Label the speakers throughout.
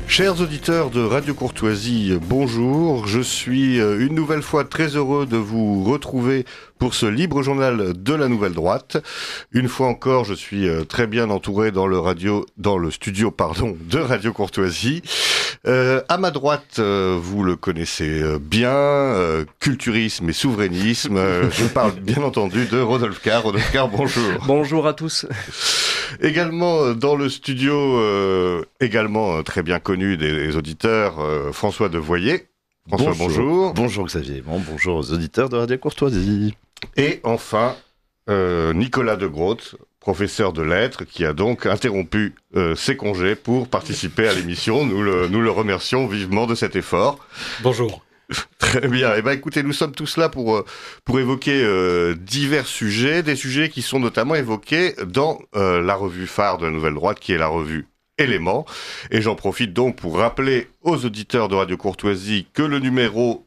Speaker 1: Chers auditeurs de Radio Courtoisie, bonjour. Je suis une nouvelle fois très heureux de vous retrouver pour ce libre journal de la Nouvelle Droite. Une fois encore, je suis très bien entouré dans le studio de Radio Courtoisie. À ma droite, vous le connaissez bien, culturisme et souverainisme. Je parle bien entendu de Rodolphe Carr. Rodolphe Carr, bonjour.
Speaker 2: Bonjour à tous.
Speaker 1: Également dans le studio, également très bien connu des auditeurs, François Devoyer. François, bonjour.
Speaker 3: Bonjour Xavier, bonjour aux auditeurs de Radio Courtoisie.
Speaker 1: Et enfin, Nicolas de Groot, professeur de lettres, qui a donc interrompu ses congés pour participer à l'émission. Nous le remercions vivement de cet effort.
Speaker 4: Bonjour.
Speaker 1: Très bien. Eh ben, écoutez, nous sommes tous là pour évoquer divers sujets, des sujets qui sont notamment évoqués dans la revue phare de la Nouvelle Droite, qui est la revue Éléments. Et j'en profite donc pour rappeler aux auditeurs de Radio Courtoisie que le numéro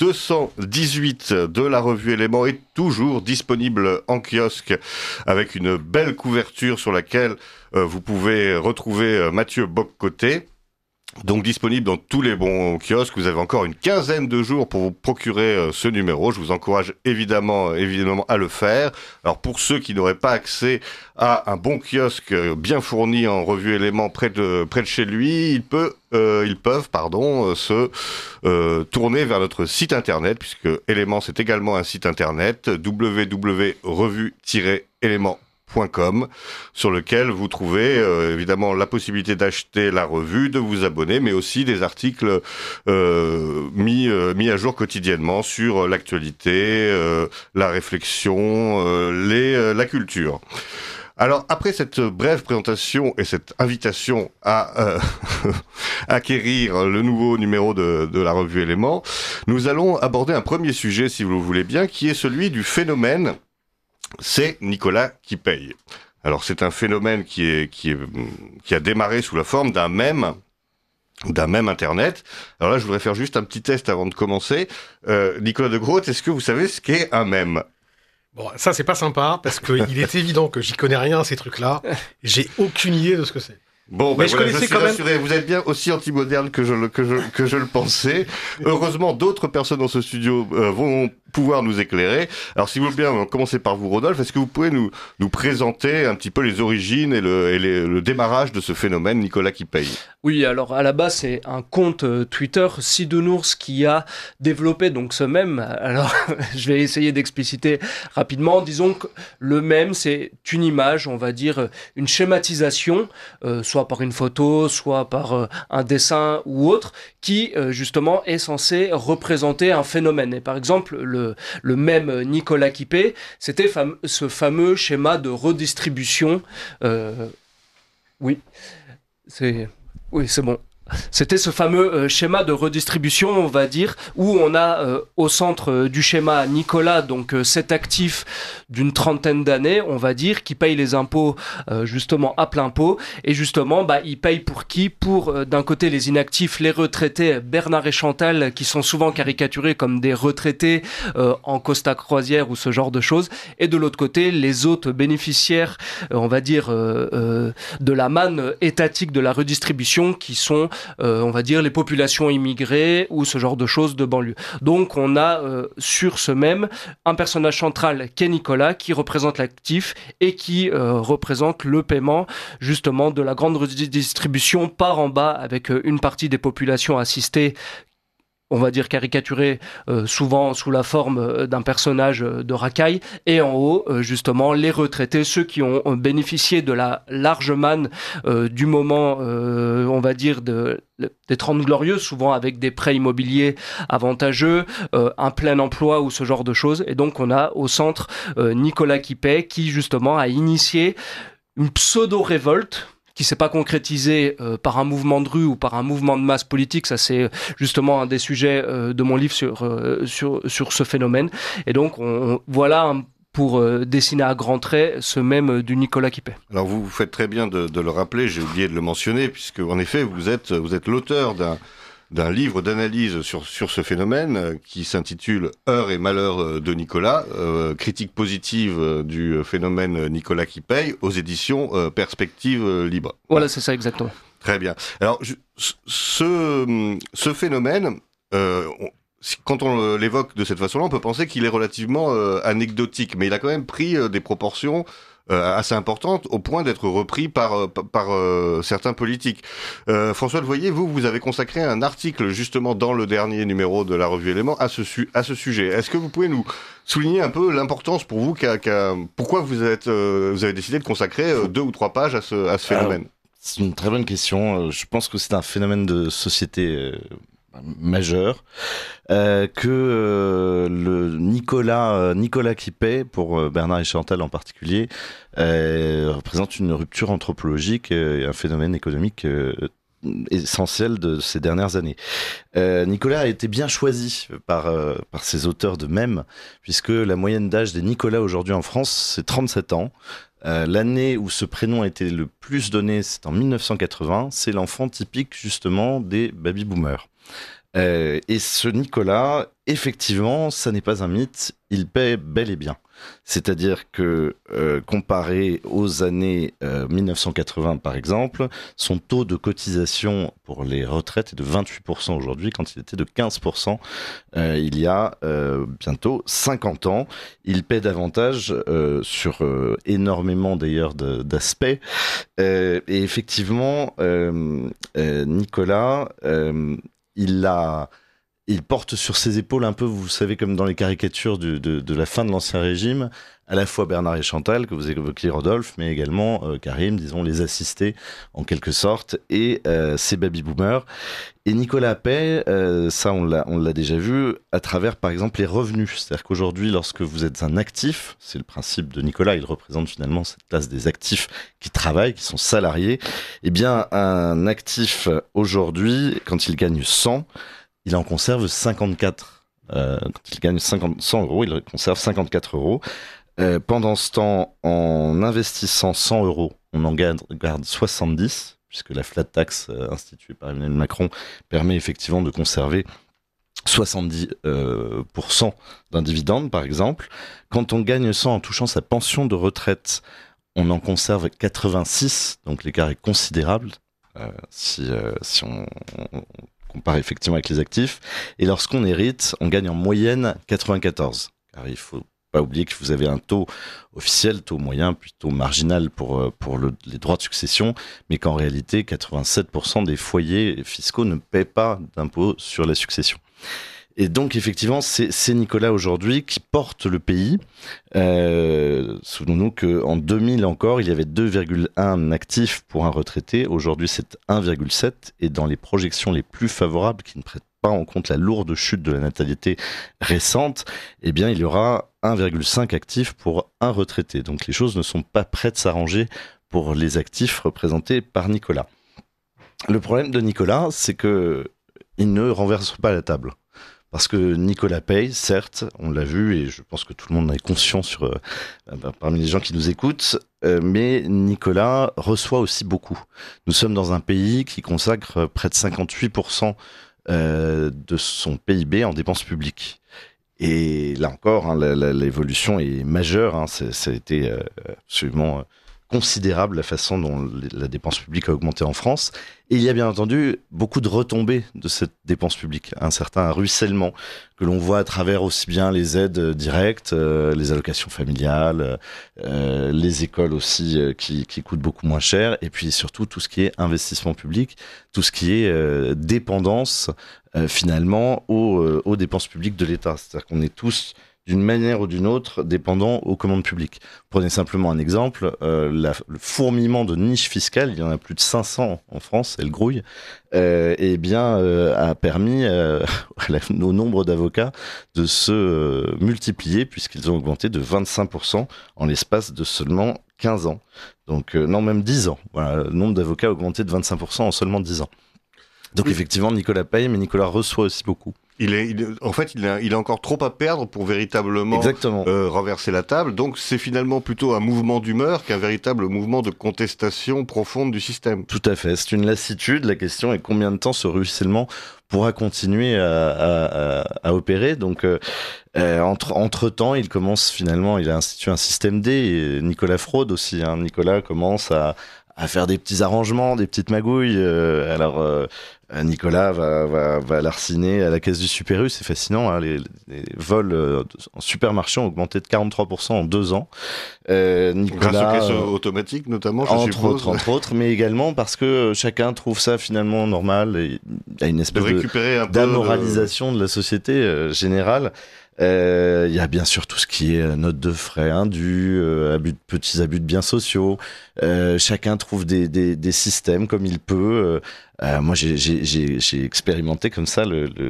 Speaker 1: 218 de la revue Éléments est toujours disponible en kiosque avec une belle couverture sur laquelle vous pouvez retrouver Mathieu Boccoté. Donc disponible dans tous les bons kiosques. Vous avez encore une quinzaine de jours pour vous procurer ce numéro. Je vous encourage évidemment à le faire. Alors pour ceux qui n'auraient pas accès à un bon kiosque bien fourni en revue Éléments près de chez lui, ils peuvent se tourner vers notre site internet, puisque Éléments c'est également un site internet, www.revue-éléments.com, sur lequel vous trouvez évidemment la possibilité d'acheter la revue, de vous abonner, mais aussi des articles mis à jour quotidiennement sur l'actualité, la réflexion, la culture. Alors, après cette brève présentation et cette invitation à acquérir le nouveau numéro de la revue Éléments, nous allons aborder un premier sujet, si vous le voulez bien, qui est celui du phénomène c'est Nicolas qui paye. Alors c'est un phénomène qui a démarré sous la forme d'un mème internet. Alors là, je voudrais faire juste un petit test avant de commencer. Nicolas de Groot, est-ce que vous savez ce qu'est un mème ?
Speaker 4: Bon, ça c'est pas sympa parce qu'il est évident que j'y connais rien à ces trucs-là. J'ai aucune idée de ce que c'est.
Speaker 1: Bon,
Speaker 4: mais je connaissais quand même.
Speaker 1: Rassuré. Vous êtes bien aussi anti-moderne que je le pensais. Heureusement, d'autres personnes dans ce studio vont pouvoir nous éclairer. Alors, si vous voulez bien, on va commencer par vous, Rodolphe. Est-ce que vous pouvez nous présenter un petit peu les origines et le démarrage de ce phénomène Nicolas qui paye ?
Speaker 2: Oui, alors à la base, c'est un compte Twitter, Sidounours, qui a développé donc ce mème. Alors, je vais essayer d'expliciter rapidement. Disons que le mème, c'est une image, on va dire, une schématisation, soit par une photo, soit par un dessin ou autre, qui justement est censé représenter un phénomène. Et par exemple, le mème Nicolas qui paye, c'était ce fameux schéma de redistribution. Oui, c'est bon. C'était ce fameux schéma de redistribution, on va dire, où on a au centre du schéma Nicolas, donc cet actif d'une trentaine d'années, on va dire, qui paye les impôts justement à plein pot. Et justement, il paye pour qui ? Pour d'un côté les inactifs, les retraités, Bernard et Chantal, qui sont souvent caricaturés comme des retraités en Costa Croisière ou ce genre de choses. Et de l'autre côté, les autres bénéficiaires, on va dire, de la manne étatique de la redistribution, qui sont on va dire les populations immigrées ou ce genre de choses de banlieue. Donc on a sur ce même un personnage central qui est Nicolas, qui représente l'actif et qui représente le paiement justement de la grande redistribution par en bas, avec une partie des populations assistées, on va dire caricaturé, souvent sous la forme d'un personnage de racaille, et en haut, justement, les retraités, ceux qui ont bénéficié de la large manne du moment, on va dire, des 30 glorieuses, souvent avec des prêts immobiliers avantageux, un plein emploi ou ce genre de choses. Et donc, on a au centre Nicolas qui paye, qui, justement, a initié une pseudo-révolte qui s'est pas concrétisé par un mouvement de rue ou par un mouvement de masse politique. Ça, c'est justement un des sujets de mon livre sur ce phénomène. Et donc, voilà pour dessiner à grands traits ce mème du Nicolas qui paie.
Speaker 1: Alors, vous faites très bien de le rappeler, j'ai oublié de le mentionner, puisque, en effet, vous êtes l'auteur d'un livre d'analyse sur ce phénomène qui s'intitule « Heures et malheurs de Nicolas », critique positive du phénomène Nicolas qui paye, aux éditions Perspectives Libres.
Speaker 2: Voilà, c'est ça exactement.
Speaker 1: Très bien. Alors, ce phénomène, quand on l'évoque de cette façon-là, on peut penser qu'il est relativement anecdotique, mais il a quand même pris des proportions assez importantes au point d'être repris par certains politiques. François Levoyer, vous avez consacré un article justement dans le dernier numéro de la revue Éléments à ce sujet. Est-ce que vous pouvez nous souligner un peu l'importance pour vous pourquoi vous avez décidé de consacrer 2 ou 3 pages à ce phénomène?
Speaker 3: C'est une très bonne question. Je pense que c'est un phénomène de société majeur que le Nicolas qui paie, pour Bernard et Chantal en particulier, représente une rupture anthropologique et un phénomène économique essentiel de ces dernières années. Nicolas a été bien choisi par ses auteurs de mèmes, puisque la moyenne d'âge des Nicolas aujourd'hui en France, c'est 37 ans. L'année où ce prénom a été le plus donné, c'est en 1980. C'est l'enfant typique justement des baby-boomers. Et ce Nicolas, effectivement, ça n'est pas un mythe, il paie bel et bien. C'est-à-dire que, comparé aux années 1980 par exemple, son taux de cotisation pour les retraites est de 28% aujourd'hui, quand il était de 15% il y a bientôt 50 ans. Il paie davantage sur énormément d'ailleurs d'aspects. Et effectivement, Nicolas... Il porte sur ses épaules un peu, vous savez, comme dans les caricatures de la fin de l'Ancien Régime, à la fois Bernard et Chantal, que vous évoquiez, Rodolphe, mais également Karim, disons, les assistés, en quelque sorte, et ces baby-boomers. Et Nicolas paie, ça on l'a déjà vu, à travers, par exemple, les revenus. C'est-à-dire qu'aujourd'hui, lorsque vous êtes un actif, c'est le principe de Nicolas, il représente finalement cette classe des actifs qui travaillent, qui sont salariés. Eh bien, un actif, aujourd'hui, quand il gagne 100, il en conserve 54. Quand il gagne 100 euros, il conserve 54 euros. Pendant ce temps, en investissant 100 euros, on en garde 70, puisque la flat tax instituée par Emmanuel Macron permet effectivement de conserver 70% d'un dividende, par exemple. Quand on gagne 100 en touchant sa pension de retraite, on en conserve 86, donc l'écart est considérable si on compare effectivement avec les actifs. Et lorsqu'on hérite, on gagne en moyenne 94. Car il faut pas oublier que vous avez un taux officiel, taux moyen, puis taux marginal pour les droits de succession, mais qu'en réalité, 87% des foyers fiscaux ne paient pas d'impôt sur la succession. Et donc, effectivement, c'est Nicolas aujourd'hui qui porte le pays. Souvenons-nous qu'en 2000 encore, il y avait 2,1 actifs pour un retraité. Aujourd'hui, c'est 1,7. Et dans les projections les plus favorables, qui ne prêtent pas en compte la lourde chute de la natalité récente, eh bien, il y aura 1,5 actifs pour un retraité. Donc, les choses ne sont pas prêtes de s'arranger pour les actifs représentés par Nicolas. Le problème de Nicolas, c'est que il ne renverse pas la table. Parce que Nicolas paye, certes, on l'a vu, et je pense que tout le monde en est conscient parmi les gens qui nous écoutent, mais Nicolas reçoit aussi beaucoup. Nous sommes dans un pays qui consacre près de 58% de son PIB en dépenses publiques. Et là encore, l'évolution est majeure, ça a été absolument considérable la façon dont la dépense publique a augmenté en France. Et il y a bien entendu beaucoup de retombées de cette dépense publique, un certain ruissellement que l'on voit à travers aussi bien les aides directes, les allocations familiales, les écoles aussi qui coûtent beaucoup moins cher, et puis surtout tout ce qui est investissement public, tout ce qui est dépendance finalement aux dépenses publiques de l'État. C'est-à-dire qu'on est tous d'une manière ou d'une autre, dépendant aux commandes publiques. Prenez simplement un exemple, le fourmillement de niches fiscales, il y en a plus de 500 en France, elles grouillent, a permis au nombre d'avocats de se multiplier, puisqu'ils ont augmenté de 25% en l'espace de seulement 15 ans. Donc, non, même 10 ans. Voilà, le nombre d'avocats a augmenté de 25% en seulement 10 ans. Donc, effectivement, Nicolas paye, mais Nicolas reçoit aussi beaucoup.
Speaker 1: Il a encore trop à perdre pour véritablement renverser la table. Donc c'est finalement plutôt un mouvement d'humeur qu'un véritable mouvement de contestation profonde du système.
Speaker 3: Tout à fait. C'est une lassitude. La question est combien de temps ce ruissellement pourra continuer à opérer. Donc entre temps, il commence finalement, il a institué un système D. Et Nicolas fraude aussi. Nicolas commence à à faire des petits arrangements, des petites magouilles. Nicolas va larciner à la caisse du Super U, c'est fascinant. Hein, les vols en supermarché ont augmenté de 43% en 2 ans.
Speaker 1: Nicolas, grâce aux caisses automatiques notamment, je suppose.
Speaker 3: Entre autres, mais également parce que chacun trouve ça finalement normal. Et il y a une espèce d'amoralisation de la société générale. Il y a bien sûr tout ce qui est notes de frais indues, petits abus de biens sociaux. Chacun trouve des systèmes comme il peut. Moi, j'ai expérimenté comme ça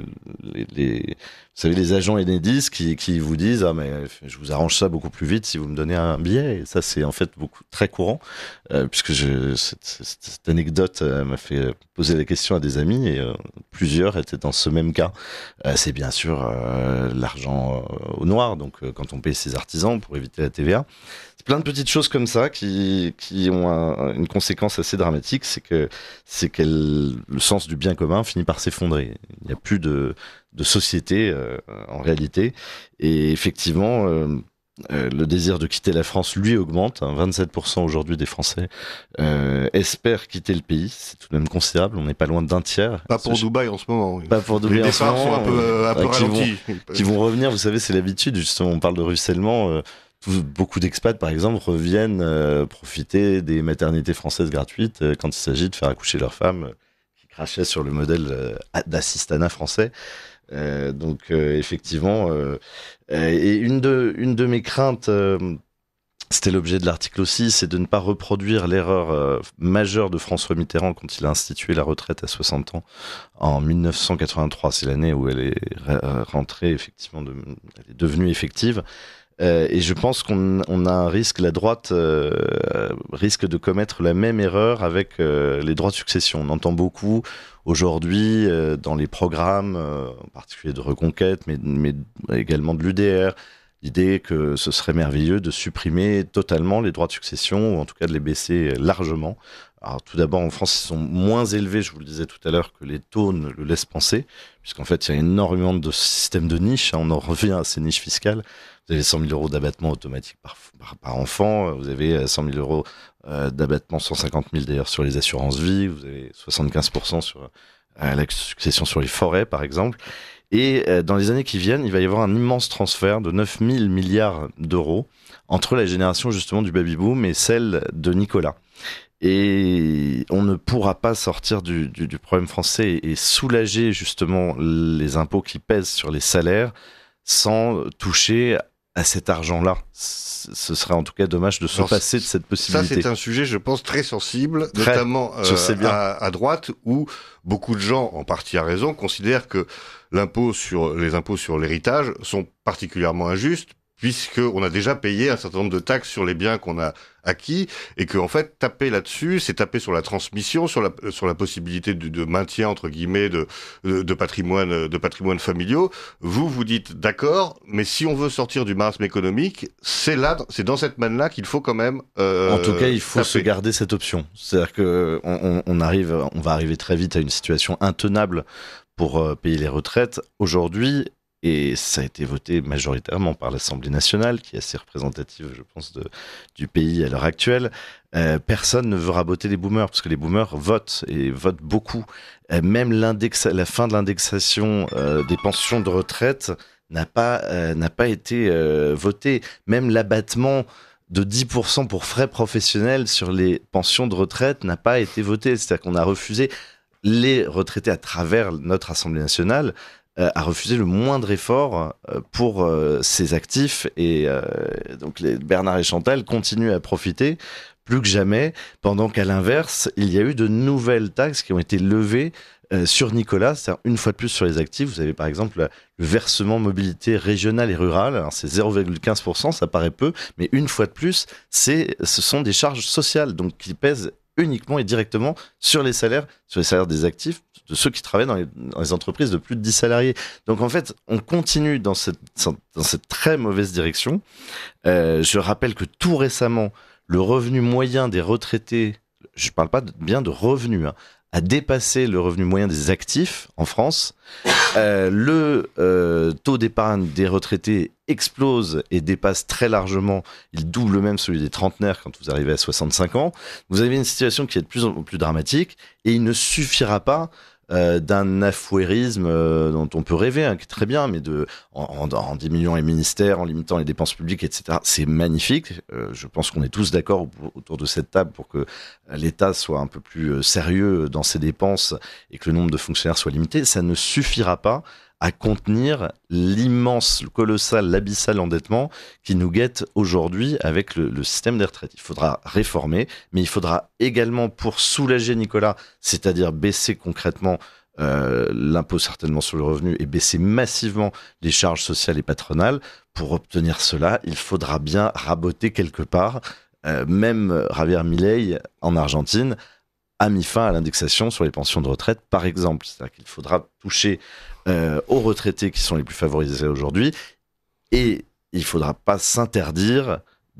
Speaker 3: vous savez, les agents Enedis qui vous disent mais je vous arrange ça beaucoup plus vite si vous me donnez un billet. Et ça, c'est en fait très courant, puisque cette anecdote m'a fait poser la question à des amis et plusieurs étaient dans ce même cas. C'est bien sûr l'argent au noir, donc quand on paye ses artisans pour éviter la TVA. C'est plein de petites choses comme ça qui ont une conséquence assez dramatique, c'est que le sens du bien commun finit par s'effondrer. Il n'y a plus de société en réalité, et effectivement le désir de quitter la France lui augmente. 27% aujourd'hui des Français espèrent quitter le pays. C'est tout de même considérable, on n'est pas loin d'un tiers.
Speaker 1: Pas pour Dubaï en ce moment.
Speaker 3: Pas pour Dubaï
Speaker 1: les
Speaker 3: en ce moment.
Speaker 1: départs sont un peu ralentis.
Speaker 3: Qui vont revenir, vous savez, c'est l'habitude, justement, on parle de ruissellement. Beaucoup d'expats, par exemple, reviennent profiter des maternités françaises gratuites quand il s'agit de faire accoucher leurs femmes qui crachaient sur le modèle d'assistanat français. Donc effectivement, et une de mes craintes, c'était l'objet de l'article aussi, c'est de ne pas reproduire l'erreur majeure de François Mitterrand quand il a institué la retraite à 60 ans en 1983. C'est l'année où elle est rentrée, effectivement, elle est devenue effective. Et je pense qu'on a un risque, la droite risque de commettre la même erreur avec les droits de succession. On entend beaucoup aujourd'hui dans les programmes, en particulier de Reconquête, mais également de l'UDR, l'idée que ce serait merveilleux de supprimer totalement les droits de succession, ou en tout cas de les baisser largement. Alors tout d'abord, en France, ils sont moins élevés, je vous le disais tout à l'heure, que les taux ne le laissent penser, puisqu'en fait, il y a énormément de systèmes de niches, on en revient à ces niches fiscales. Vous avez 100 000 euros d'abattement automatique par enfant, vous avez 100 000 euros d'abattement, 150 000 d'ailleurs sur les assurances vie, vous avez 75% sur la succession sur les forêts, par exemple. Et dans les années qui viennent, il va y avoir un immense transfert de 9 000 milliards d'euros entre la génération justement du baby-boom et celle de Nicolas. Et on ne pourra pas sortir du problème français et soulager justement les impôts qui pèsent sur les salaires sans toucher à cet argent-là. Ce serait en tout cas dommage de se passer de cette possibilité.
Speaker 1: Ça, c'est un sujet, je pense, très sensible, notamment à droite, où beaucoup de gens, en partie à raison, considèrent que les impôts sur l'héritage sont particulièrement injustes, puisqu'on a déjà payé un certain nombre de taxes sur les biens qu'on a acquis, et que en fait, taper là-dessus, c'est taper sur la transmission, sur la possibilité de maintien, entre guillemets, de patrimoine familiaux. Vous dites d'accord, mais si on veut sortir du marasme économique, c'est dans cette manne-là qu'il faut quand même
Speaker 3: en tout cas, il faut
Speaker 1: taper.
Speaker 3: se garder cette option. C'est-à-dire que on va arriver très vite à une situation intenable pour payer les retraites. Aujourd'hui, et ça a été voté majoritairement par l'Assemblée nationale, qui est assez représentative, je pense, du pays à l'heure actuelle. Personne ne veut raboter les boomers, parce que les boomers votent, et votent beaucoup. Même la fin de l'indexation des pensions de retraite n'a pas été votée. Même l'abattement de 10% pour frais professionnels sur les pensions de retraite n'a pas été voté. C'est-à-dire qu'on a refusé, les retraités à travers notre Assemblée nationale, a refusé le moindre effort pour ses actifs, et donc Bernard et Chantal continuent à profiter plus que jamais, pendant qu'à l'inverse, il y a eu de nouvelles taxes qui ont été levées sur Nicolas, c'est-à-dire une fois de plus sur les actifs. Vous avez par exemple le versement mobilité régionale et rurale, alors c'est 0,15%, ça paraît peu, mais une fois de plus, ce sont des charges sociales, donc qui pèsent uniquement et directement sur les salaires des actifs, de ceux qui travaillent dans les entreprises de plus de 10 salariés. Donc en fait, on continue dans cette très mauvaise direction. Je rappelle que tout récemment, le revenu moyen des retraités je parle pas bien de revenus, hein, a dépassé le revenu moyen des actifs en France. Le taux d'épargne des retraités explose et dépasse très largement, il double même celui des trentenaires quand vous arrivez à 65 ans. Vous avez une situation qui est de plus en plus dramatique et il ne suffira pas d'un affouérisme dont on peut rêver, hein, qui est très bien, mais en diminuant les ministères, en limitant les dépenses publiques, etc. C'est magnifique. Je pense qu'on est tous d'accord autour de cette table pour que l'État soit un peu plus sérieux dans ses dépenses et que le nombre de fonctionnaires soit limité. Ça ne suffira pas à contenir l'immense, le colossal, l'abyssal endettement qui nous guette aujourd'hui avec le système des retraites. Il faudra réformer, mais il faudra également, pour soulager Nicolas, c'est-à-dire baisser concrètement l'impôt certainement sur le revenu et baisser massivement les charges sociales et patronales. Pour obtenir cela, il faudra bien raboter quelque part. Même Javier Milei, en Argentine, a mis fin à l'indexation sur les pensions de retraite, par exemple. C'est-à-dire qu'il faudra toucher aux retraités qui sont les plus favorisés aujourd'hui, et il ne faudra pas s'interdire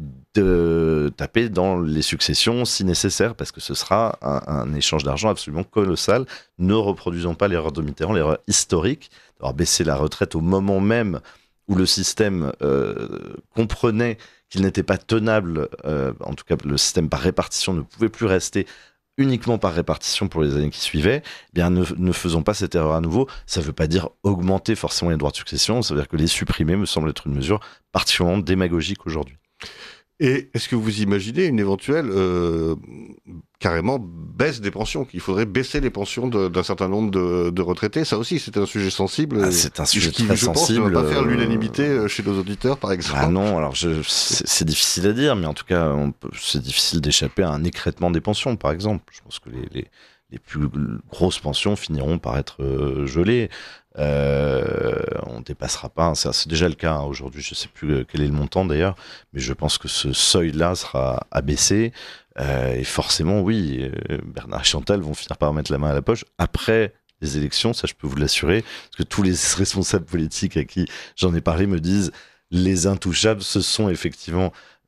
Speaker 3: de taper dans les successions si nécessaire, parce que ce sera un échange d'argent absolument colossal. Ne reproduisons pas l'erreur de Mitterrand, l'erreur historique d'avoir baissé la retraite au moment même où le système comprenait qu'il n'était pas tenable, en tout cas le système par répartition ne pouvait plus rester uniquement par répartition pour les années qui suivaient. Eh bien, ne faisons pas cette erreur à nouveau. Ça ne veut pas dire augmenter forcément les droits de succession, ça veut dire que les supprimer me semble être une mesure particulièrement démagogique aujourd'hui.
Speaker 1: Et est-ce que vous imaginez une éventuelle carrément baisse des pensions, qu'il faudrait baisser les pensions d'un certain nombre de retraités? Ça aussi, c'est un sujet sensible.
Speaker 3: C'est un sujet très
Speaker 1: je pense,
Speaker 3: sensible.
Speaker 1: Ne va pas faire l'unanimité chez nos auditeurs, par exemple.
Speaker 3: Ah non, alors c'est difficile à dire, mais en tout cas, c'est difficile d'échapper à un écrêtement des pensions, par exemple. Je pense que les plus grosses pensions finiront par être gelées. On dépassera pas, c'est déjà le cas aujourd'hui, je sais plus quel est le montant d'ailleurs, mais je pense que ce seuil-là sera abaissé, et forcément oui, Bernard et Chantal vont finir par mettre la main à la poche après les élections, ça je peux vous l'assurer, parce que tous les responsables politiques à qui j'en ai parlé me disent les intouchables, ce sont effectivement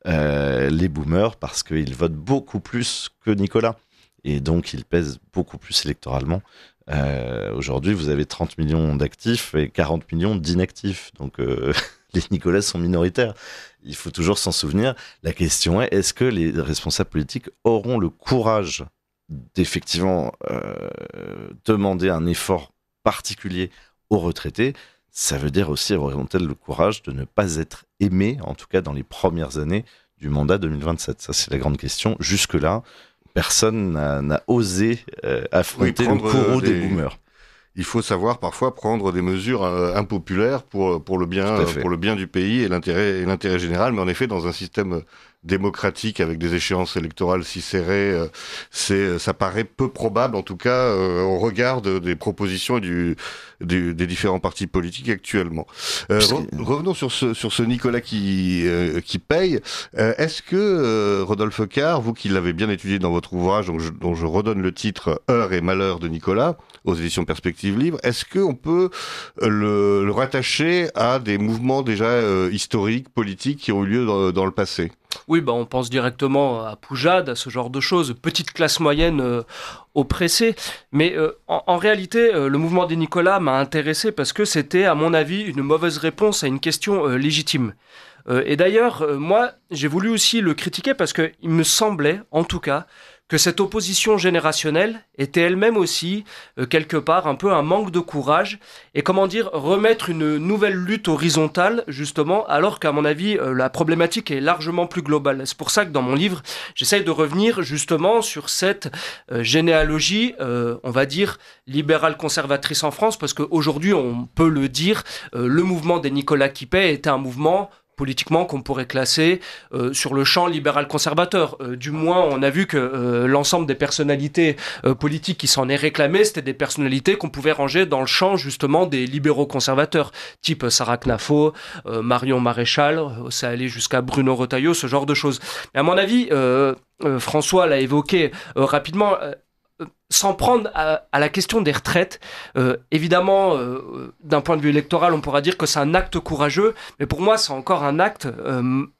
Speaker 3: les boomers, parce qu'ils votent beaucoup plus que Nicolas, et donc ils pèsent beaucoup plus électoralement. Aujourd'hui, vous avez 30 millions d'actifs et 40 millions d'inactifs. Donc, les Nicolas sont minoritaires. Il faut toujours s'en souvenir. La question est-ce que les responsables politiques auront le courage d'effectivement demander un effort particulier aux retraités? Ça veut dire aussi, auront-elles le courage de ne pas être aimés, en tout cas dans les premières années du mandat 2027? Ça, c'est la grande question. Jusque-là, personne n'a osé affronter le courroux des boomers.
Speaker 1: Il faut savoir parfois prendre des mesures impopulaires pour le bien du pays et l'intérêt général, mais en effet dans un système démocratique avec des échéances électorales si serrées, ça paraît peu probable, en tout cas au regard des propositions et des différents partis politiques actuellement. Revenons sur ce Nicolas qui paye. Est-ce que Rodolphe Carr, vous qui l'avez bien étudié dans votre ouvrage, dont je redonne le titre Heures et malheurs de Nicolas, aux éditions Perspectives Livres, est-ce qu'on peut le rattacher à des mouvements déjà historiques, politiques qui ont eu lieu dans le passé?
Speaker 2: Oui, on pense directement à Poujade, à ce genre de choses, petite classe moyenne oppressée. Mais en réalité, le mouvement des Nicolas m'a intéressé parce que c'était, à mon avis, une mauvaise réponse à une question légitime. Et d'ailleurs, moi, j'ai voulu aussi le critiquer parce qu'il me semblait, en tout cas, que cette opposition générationnelle était elle-même aussi, quelque part, un peu un manque de courage et, remettre une nouvelle lutte horizontale, justement, alors qu'à mon avis, la problématique est largement plus globale. C'est pour ça que dans mon livre, j'essaye de revenir, justement, sur cette généalogie, on va dire, libérale conservatrice en France, parce qu'aujourd'hui, on peut le dire, le mouvement des Nicolas Quipet était un mouvement politiquement qu'on pourrait classer sur le champ libéral-conservateur. Du moins, on a vu que l'ensemble des personnalités politiques qui s'en est réclamé, c'était des personnalités qu'on pouvait ranger dans le champ justement des libéraux-conservateurs, type Sarah Knafo, Marion Maréchal, ça allait jusqu'à Bruno Retailleau, ce genre de choses. Mais à mon avis, François l'a évoqué rapidement, sans prendre à la question des retraites, évidemment, d'un point de vue électoral, on pourra dire que c'est un acte courageux, mais pour moi, c'est encore un acte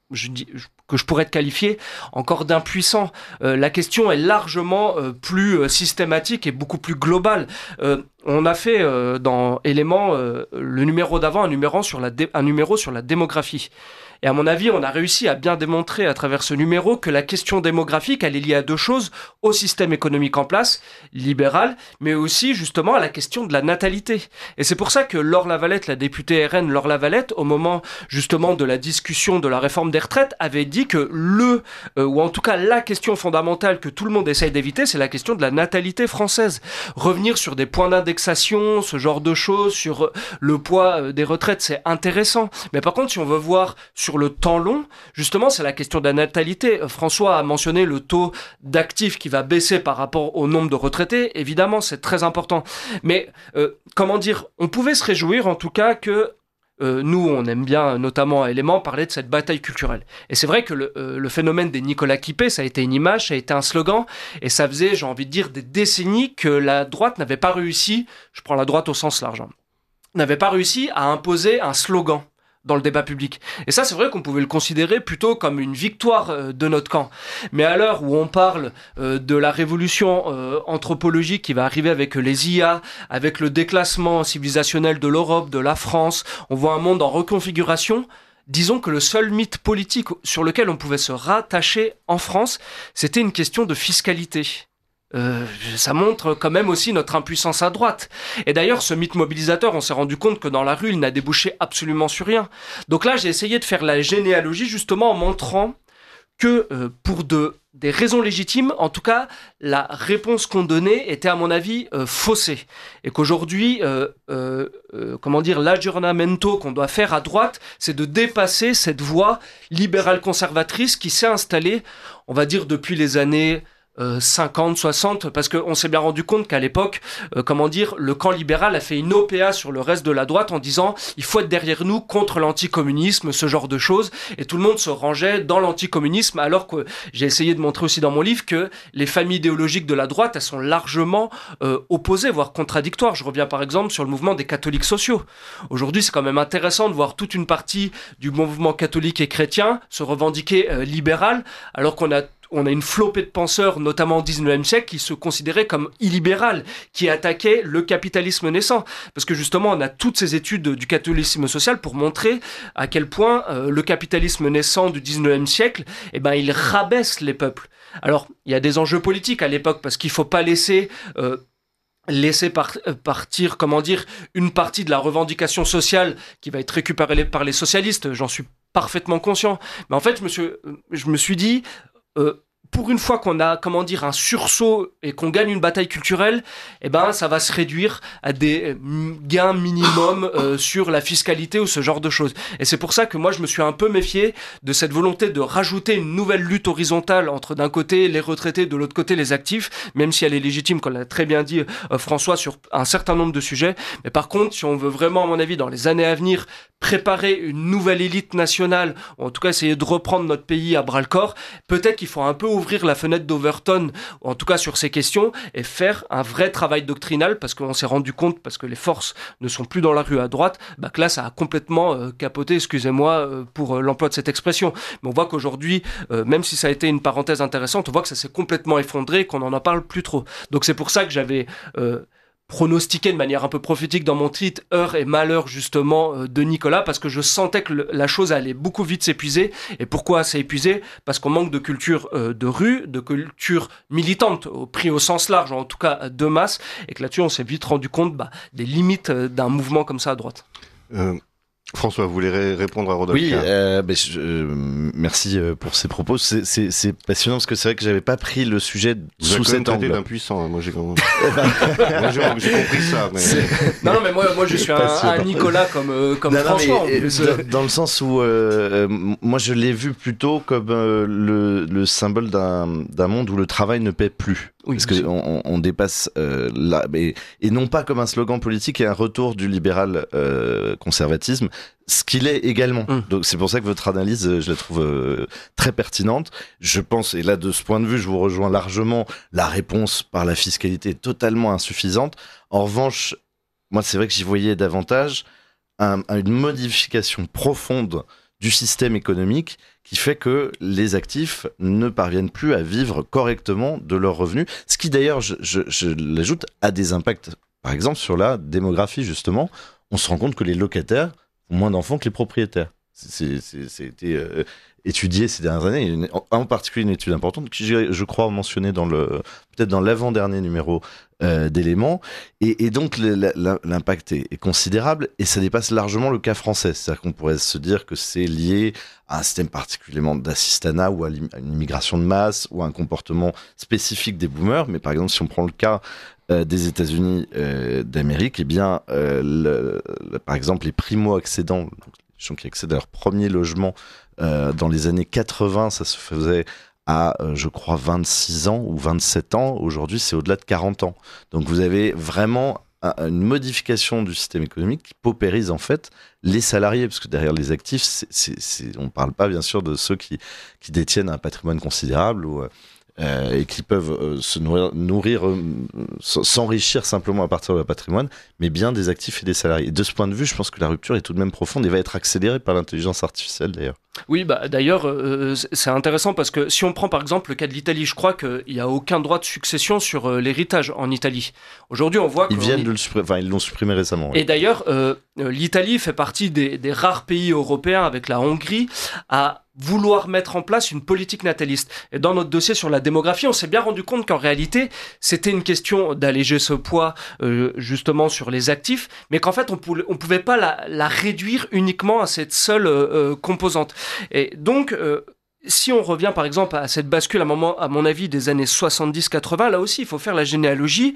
Speaker 2: que je pourrais qualifier encore d'impuissant. La question est largement plus systématique et beaucoup plus globale. On a fait dans Éléments le numéro d'avant un numéro sur la démographie. Et à mon avis, on a réussi à bien démontrer à travers ce numéro que la question démographique, elle est liée à deux choses, au système économique en place, libéral, mais aussi justement à la question de la natalité. Et c'est pour ça que Laure Lavalette, la députée RN Laure Lavalette, au moment justement de la discussion de la réforme des retraites, avait dit que ou en tout cas la question fondamentale que tout le monde essaye d'éviter, c'est la question de la natalité française. Revenir sur des points d'indexation, ce genre de choses, sur le poids des retraites, c'est intéressant. Mais par contre, si on veut voir sur le temps long, justement, c'est la question de la natalité. François a mentionné le taux d'actifs qui va baisser par rapport au nombre de retraités. Évidemment, c'est très important. Mais, on pouvait se réjouir en tout cas que nous, on aime bien, notamment à Éléments, parler de cette bataille culturelle. Et c'est vrai que le phénomène des Nicolas Quipé, ça a été une image, ça a été un slogan, et ça faisait, j'ai envie de dire, des décennies que la droite n'avait pas réussi, je prends la droite au sens large, n'avait pas réussi à imposer un slogan dans le débat public. Et ça, c'est vrai qu'on pouvait le considérer plutôt comme une victoire de notre camp. Mais à l'heure où on parle de la révolution anthropologique qui va arriver avec les IA, avec le déclassement civilisationnel de l'Europe, de la France, on voit un monde en reconfiguration. Disons que le seul mythe politique sur lequel on pouvait se rattacher en France, c'était une question de fiscalité. Ça montre quand même aussi notre impuissance à droite. Et d'ailleurs, ce mythe mobilisateur, on s'est rendu compte que dans la rue, il n'a débouché absolument sur rien. Donc là, j'ai essayé de faire la généalogie justement en montrant que pour des raisons légitimes, en tout cas, la réponse qu'on donnait était à mon avis faussée. Et qu'aujourd'hui, l'aggiornamento qu'on doit faire à droite, c'est de dépasser cette voie libérale conservatrice qui s'est installée, on va dire, depuis les années 50, 60, parce qu'on s'est bien rendu compte qu'à l'époque, le camp libéral a fait une OPA sur le reste de la droite en disant il faut être derrière nous contre l'anticommunisme, ce genre de choses, et tout le monde se rangeait dans l'anticommunisme, alors que j'ai essayé de montrer aussi dans mon livre que les familles idéologiques de la droite, elles sont largement opposées, voire contradictoires. Je reviens par exemple sur le mouvement des catholiques sociaux. Aujourd'hui, c'est quand même intéressant de voir toute une partie du mouvement catholique et chrétien se revendiquer libéral, alors qu'on a une flopée de penseurs, notamment au 19e siècle, qui se considéraient comme illibérales, qui attaquaient le capitalisme naissant. Parce que justement, on a toutes ces études du catholicisme social pour montrer à quel point le capitalisme naissant du 19e siècle, il rabaisse les peuples. Alors, il y a des enjeux politiques à l'époque, parce qu'il ne faut pas laisser partir, une partie de la revendication sociale qui va être récupérée par les socialistes. J'en suis parfaitement conscient. Mais en fait, je me suis dit... pour une fois qu'on a, un sursaut et qu'on gagne une bataille culturelle, ça va se réduire à des gains minimums sur la fiscalité ou ce genre de choses. Et c'est pour ça que moi, je me suis un peu méfié de cette volonté de rajouter une nouvelle lutte horizontale entre d'un côté les retraités, de l'autre côté les actifs, même si elle est légitime, comme l'a très bien dit François, sur un certain nombre de sujets. Mais par contre, si on veut vraiment, à mon avis, dans les années à venir, préparer une nouvelle élite nationale, ou en tout cas essayer de reprendre notre pays à bras-le-corps, peut-être qu'il faut un peu ouvrir la fenêtre d'Overton, en tout cas sur ces questions, et faire un vrai travail doctrinal, parce qu'on s'est rendu compte, parce que les forces ne sont plus dans la rue à droite, que là ça a complètement capoté, excusez-moi pour l'emploi de cette expression. Mais on voit qu'aujourd'hui, même si ça a été une parenthèse intéressante, on voit que ça s'est complètement effondré et qu'on n'en parle plus trop. Donc c'est pour ça que j'avais... pronostiqué de manière un peu prophétique dans mon titre Heure et malheur justement de Nicolas, parce que je sentais que la chose allait beaucoup vite s'épuiser. Et pourquoi s'est épuisé? Parce qu'on manque de culture de rue, de culture militante pris au sens large, en tout cas de masse, et que là-dessus on s'est vite rendu compte des limites d'un mouvement comme ça à droite.
Speaker 1: François, vous voulez répondre à Rodolphe?
Speaker 3: Oui, merci pour ces propos. C'est passionnant parce que c'est vrai que j'avais pas pris le sujet sous cet angle.
Speaker 1: D'impuissant, moi j'ai compris ça. Mais...
Speaker 2: Non, mais moi je suis un Nicolas comme François.
Speaker 3: Dans le sens où moi je l'ai vu plutôt comme le symbole d'un monde où le travail ne paie plus. Oui, parce qu'on dépasse là, et non pas comme un slogan politique et un retour du libéral conservatisme, ce qu'il est également. Donc c'est pour ça que votre analyse, je la trouve très pertinente. Je pense, et là de ce point de vue, je vous rejoins largement, la réponse par la fiscalité est totalement insuffisante. En revanche, moi c'est vrai que j'y voyais davantage une modification profonde du système économique qui fait que les actifs ne parviennent plus à vivre correctement de leurs revenus. Ce qui d'ailleurs, je l'ajoute, a des impacts, par exemple, sur la démographie, justement. On se rend compte que les locataires ont moins d'enfants que les propriétaires. C'était étudié ces dernières années, en particulier une étude importante que je crois mentionner peut-être dans l'avant-dernier numéro d'Éléments, et donc l'impact est considérable, et ça dépasse largement le cas français. C'est-à-dire qu'on pourrait se dire que c'est lié à un système particulièrement d'assistanat ou à une immigration de masse ou à un comportement spécifique des boomers, mais par exemple si on prend le cas des États-Unis d'Amérique, eh bien par exemple les primo-accédants, donc les gens qui accèdent à leur premier logement dans les années 80, ça se faisait à, je crois, 26 ans ou 27 ans. Aujourd'hui, c'est au-delà de 40 ans. Donc, vous avez vraiment une modification du système économique qui paupérise, en fait, les salariés. Parce que derrière les actifs, on ne parle pas, bien sûr, de ceux qui détiennent un patrimoine considérable et qui peuvent se nourrir, s'enrichir simplement à partir de leur patrimoine, mais bien des actifs et des salariés. Et de ce point de vue, je pense que la rupture est tout de même profonde et va être accélérée par l'intelligence artificielle, d'ailleurs.
Speaker 2: Oui, d'ailleurs, c'est intéressant parce que si on prend par exemple le cas de l'Italie, je crois qu'il n'y a aucun droit de succession sur l'héritage en Italie. Aujourd'hui, on voit
Speaker 3: ils l'ont supprimé récemment.
Speaker 2: Et d'ailleurs, l'Italie fait partie des rares pays européens avec la Hongrie à vouloir mettre en place une politique nataliste. Et dans notre dossier sur la démographie, on s'est bien rendu compte qu'en réalité, c'était une question d'alléger ce poids justement sur les actifs, mais qu'en fait, on pouvait pas la réduire uniquement à cette seule composante. Et donc, si on revient par exemple à cette bascule à mon avis des années 70-80, là aussi il faut faire la généalogie,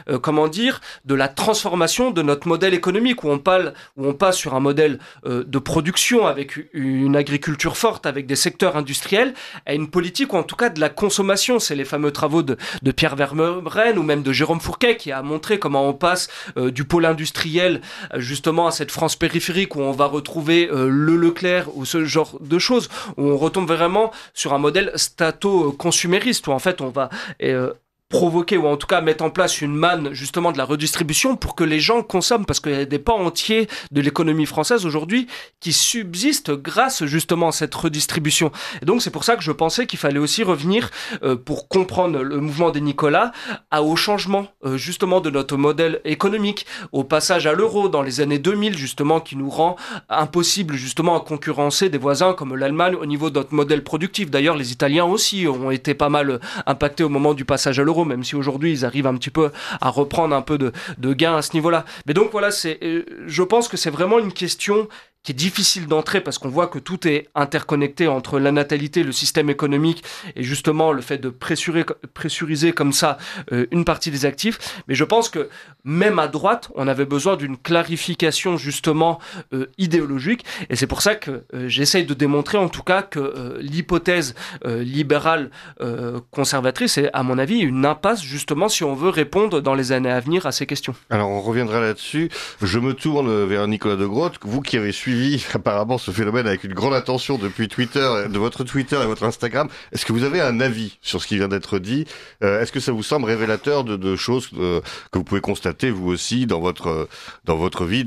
Speaker 2: de la transformation de notre modèle économique où on passe sur un modèle de production avec une agriculture forte, avec des secteurs industriels, à une politique ou en tout cas de la consommation. C'est les fameux travaux de Pierre Vermeuren ou même de Jérôme Fourquet qui a montré comment on passe du pôle industriel justement à cette France périphérique où on va retrouver le Leclerc ou ce genre de choses, où on retombe vraiment sur un modèle stato-consumériste où en fait on va provoquer ou en tout cas mettre en place une manne justement de la redistribution pour que les gens consomment, parce qu'il y a des pans entiers de l'économie française aujourd'hui qui subsistent grâce justement à cette redistribution. Et donc c'est pour ça que je pensais qu'il fallait aussi revenir pour comprendre le mouvement des Nicolas au changement justement de notre modèle économique, au passage à l'euro dans les années 2000 justement qui nous rend impossible justement à concurrencer des voisins comme l'Allemagne au niveau de notre modèle productif. D'ailleurs les Italiens aussi ont été pas mal impactés au moment du passage à l'euro, même si aujourd'hui ils arrivent un petit peu à reprendre un peu de gains à ce niveau-là. Mais donc voilà, je pense que c'est vraiment une question qui est difficile d'entrer parce qu'on voit que tout est interconnecté entre la natalité, le système économique et justement le fait de pressuriser comme ça une partie des actifs. Mais je pense que même à droite, on avait besoin d'une clarification justement idéologique, et c'est pour ça que j'essaye de démontrer en tout cas que l'hypothèse libérale conservatrice est à mon avis une impasse justement si on veut répondre dans les années à venir à ces questions.
Speaker 1: Alors on reviendra là-dessus. Je me tourne vers Nicolas de Groot, vous qui avez suivi apparemment ce phénomène avec une grande attention depuis Twitter, de votre Twitter et votre Instagram. Est-ce que vous avez un avis sur ce qui vient d'être dit? Est-ce que ça vous semble révélateur de choses que vous pouvez constater vous aussi dans votre vie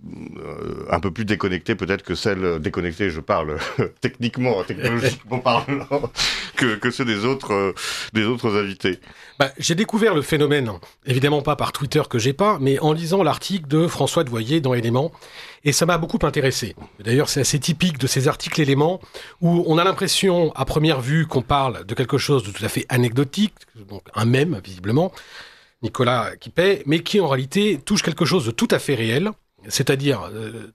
Speaker 1: un peu plus déconnectée peut-être que celle déconnectée, je parle technologiquement parlant, que ceux des autres invités?
Speaker 4: J'ai découvert le phénomène, évidemment pas par Twitter que j'ai pas, mais en lisant l'article de François Devoyer dans Éléments, et ça m'a beaucoup intéressé. D'ailleurs, c'est assez typique de ces articles Éléments, où on a l'impression, à première vue, qu'on parle de quelque chose de tout à fait anecdotique, donc un mème, visiblement, Nicolas qui paie, mais qui en réalité touche quelque chose de tout à fait réel, c'est-à-dire,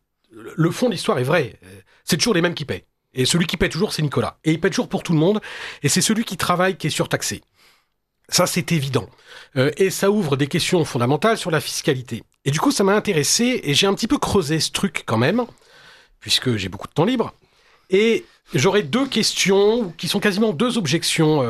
Speaker 4: le fond de l'histoire est vrai, c'est toujours les mêmes qui paient. Et celui qui paie toujours, c'est Nicolas. Et il paie toujours pour tout le monde, et c'est celui qui travaille qui est surtaxé. Ça, c'est évident. Et ça ouvre des questions fondamentales sur la fiscalité. Et du coup, ça m'a intéressé, et j'ai un petit peu creusé ce truc quand même, puisque j'ai beaucoup de temps libre. Et j'aurais deux questions, qui sont quasiment deux objections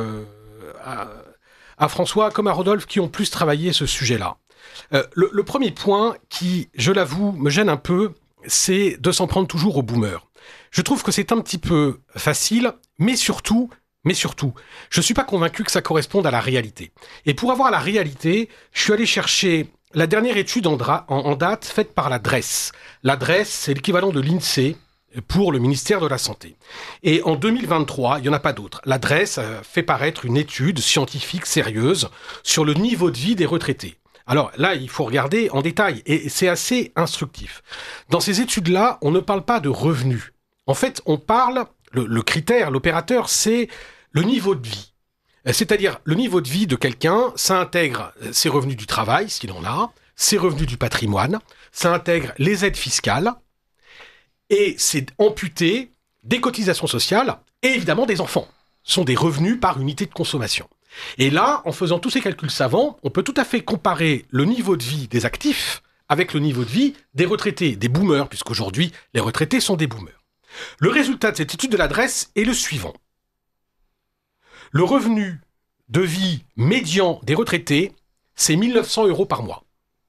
Speaker 4: à François comme à Rodolphe, qui ont plus travaillé ce sujet-là. Le premier point, qui, je l'avoue, me gêne un peu, c'est de s'en prendre toujours aux boomers. Je trouve que c'est un petit peu facile, mais surtout, je suis pas convaincu que ça corresponde à la réalité. Et pour avoir la réalité, je suis allé chercher la dernière étude en date faite par la DREES. La DREES, c'est l'équivalent de l'INSEE pour le ministère de la Santé. Et en 2023, il n'y en a pas d'autre. La DREES a fait paraître une étude scientifique sérieuse sur le niveau de vie des retraités. Alors là, il faut regarder en détail, et c'est assez instructif. Dans ces études-là, on ne parle pas de revenus. En fait, on parle, le critère, l'opérateur, c'est le niveau de vie. C'est-à-dire, le niveau de vie de quelqu'un, ça intègre ses revenus du travail, s'il en a, ses revenus du patrimoine, ça intègre les aides fiscales, et c'est amputé des cotisations sociales et évidemment des enfants. Ce sont des revenus par unité de consommation. Et là, en faisant tous ces calculs savants, on peut tout à fait comparer le niveau de vie des actifs avec le niveau de vie des retraités, des boomers, puisqu'aujourd'hui, les retraités sont des boomers. Le résultat de cette étude de la DREES est le suivant. Le revenu de vie médian des retraités, c'est 1 900 € par mois.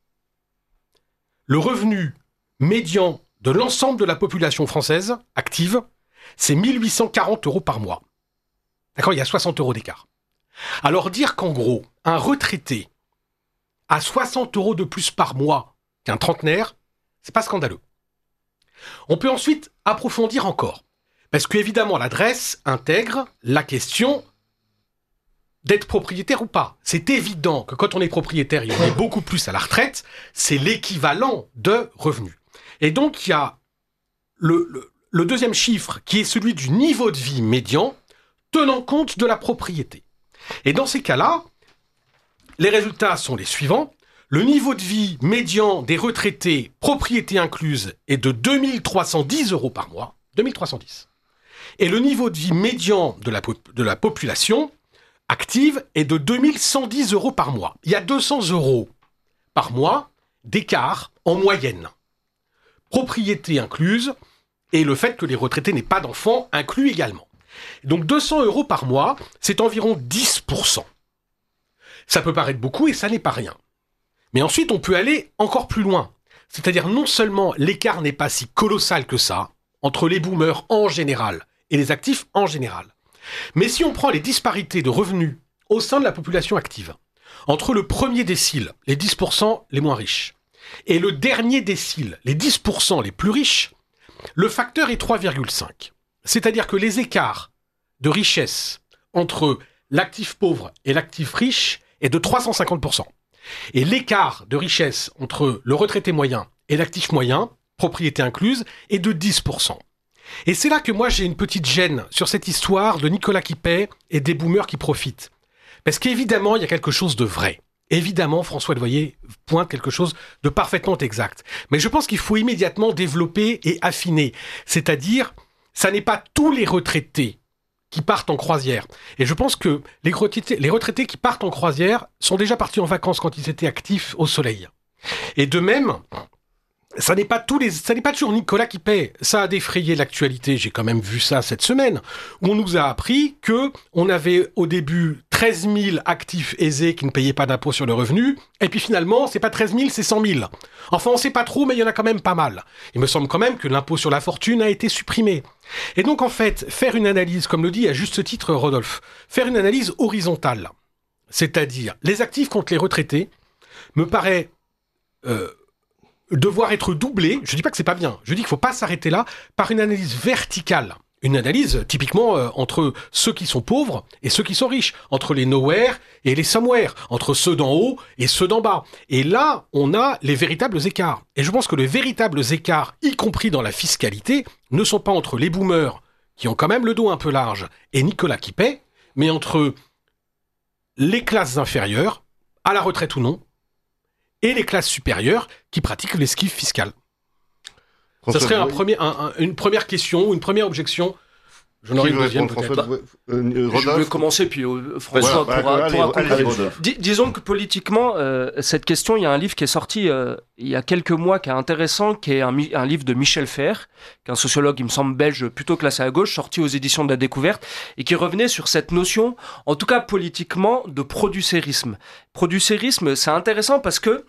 Speaker 4: Le revenu médian de l'ensemble de la population française active, c'est 1 840 € par mois. D'accord, il y a 60 € d'écart. Alors dire qu'en gros, un retraité a 60 € de plus par mois qu'un trentenaire, c'est pas scandaleux. On peut ensuite approfondir encore. Parce qu'évidemment, la DREES intègre la question d'être propriétaire ou pas. C'est évident que quand on est propriétaire, il y a beaucoup plus à la retraite, c'est l'équivalent de revenus. Et donc, il y a le deuxième chiffre qui est celui du niveau de vie médian, tenant compte de la propriété. Et dans ces cas-là, les résultats sont les suivants. Le niveau de vie médian des retraités, propriété incluse, est de 2 310 € par mois. 2310. Et le niveau de vie médian de la population active est de 2 110 € par mois. Il y a 200 € par mois d'écart en moyenne. Propriété incluse, et le fait que les retraités n'aient pas d'enfants inclus également. Donc 200 € par mois, c'est environ 10%. Ça peut paraître beaucoup et ça n'est pas rien. Mais ensuite, on peut aller encore plus loin. C'est-à-dire non seulement l'écart n'est pas si colossal que ça, entre les boomers en général et les actifs en général, mais si on prend les disparités de revenus au sein de la population active, entre le premier décile, les 10% les moins riches, et le dernier décile, les 10% les plus riches, le facteur est 3,5. C'est-à-dire que les écarts de richesse entre l'actif pauvre et l'actif riche est de 350%. Et l'écart de richesse entre le retraité moyen et l'actif moyen, propriété incluse, est de 10%. Et c'est là que moi j'ai une petite gêne sur cette histoire de Nicolas qui paie et des boomers qui profitent. Parce qu'évidemment, il y a quelque chose de vrai. Évidemment, François Devoyer pointe quelque chose de parfaitement exact. Mais je pense qu'il faut immédiatement développer et affiner. C'est-à-dire, ça n'est pas tous les retraités qui partent en croisière. Et je pense que les retraités qui partent en croisière sont déjà partis en vacances quand ils étaient actifs au soleil. Et de même, ça n'est pas toujours Nicolas qui paie. Ça a défrayé l'actualité. J'ai quand même vu ça cette semaine, où on nous a appris que on avait au début 13 000 actifs aisés qui ne payaient pas d'impôt sur le revenu, et puis finalement, c'est pas 13 000, c'est 100 000. Enfin, on sait pas trop, mais il y en a quand même pas mal. Il me semble quand même que l'impôt sur la fortune a été supprimé. Et donc, en fait, faire une analyse, comme le dit à juste titre Rodolphe, faire une analyse horizontale, c'est-à-dire les actifs contre les retraités, me paraît devoir être doublé. Je dis pas que c'est pas bien. Je dis qu'il faut pas s'arrêter là par une analyse verticale. Une analyse typiquement entre ceux qui sont pauvres et ceux qui sont riches, entre les nowhere et les somewhere, entre ceux d'en haut et ceux d'en bas. Et là, on a les véritables écarts. Et je pense que les véritables écarts, y compris dans la fiscalité, ne sont pas entre les boomers, qui ont quand même le dos un peu large, et Nicolas qui paie, mais entre les classes inférieures, à la retraite ou non, et les classes supérieures qui pratiquent l'esquive fiscale. Ça serait une première question ou une première objection. J'en aurai une deuxième peut-être.
Speaker 2: Je vais commencer, puis François pourra conclure. Disons que politiquement, cette question, il y a un livre qui est sorti il y a quelques mois, qui est intéressant, qui est un livre de Michel Fer, qui est un sociologue, il me semble, belge, plutôt classé à gauche, sorti aux éditions de la Découverte, et qui revenait sur cette notion, en tout cas politiquement, de producérisme. Producérisme, c'est intéressant parce que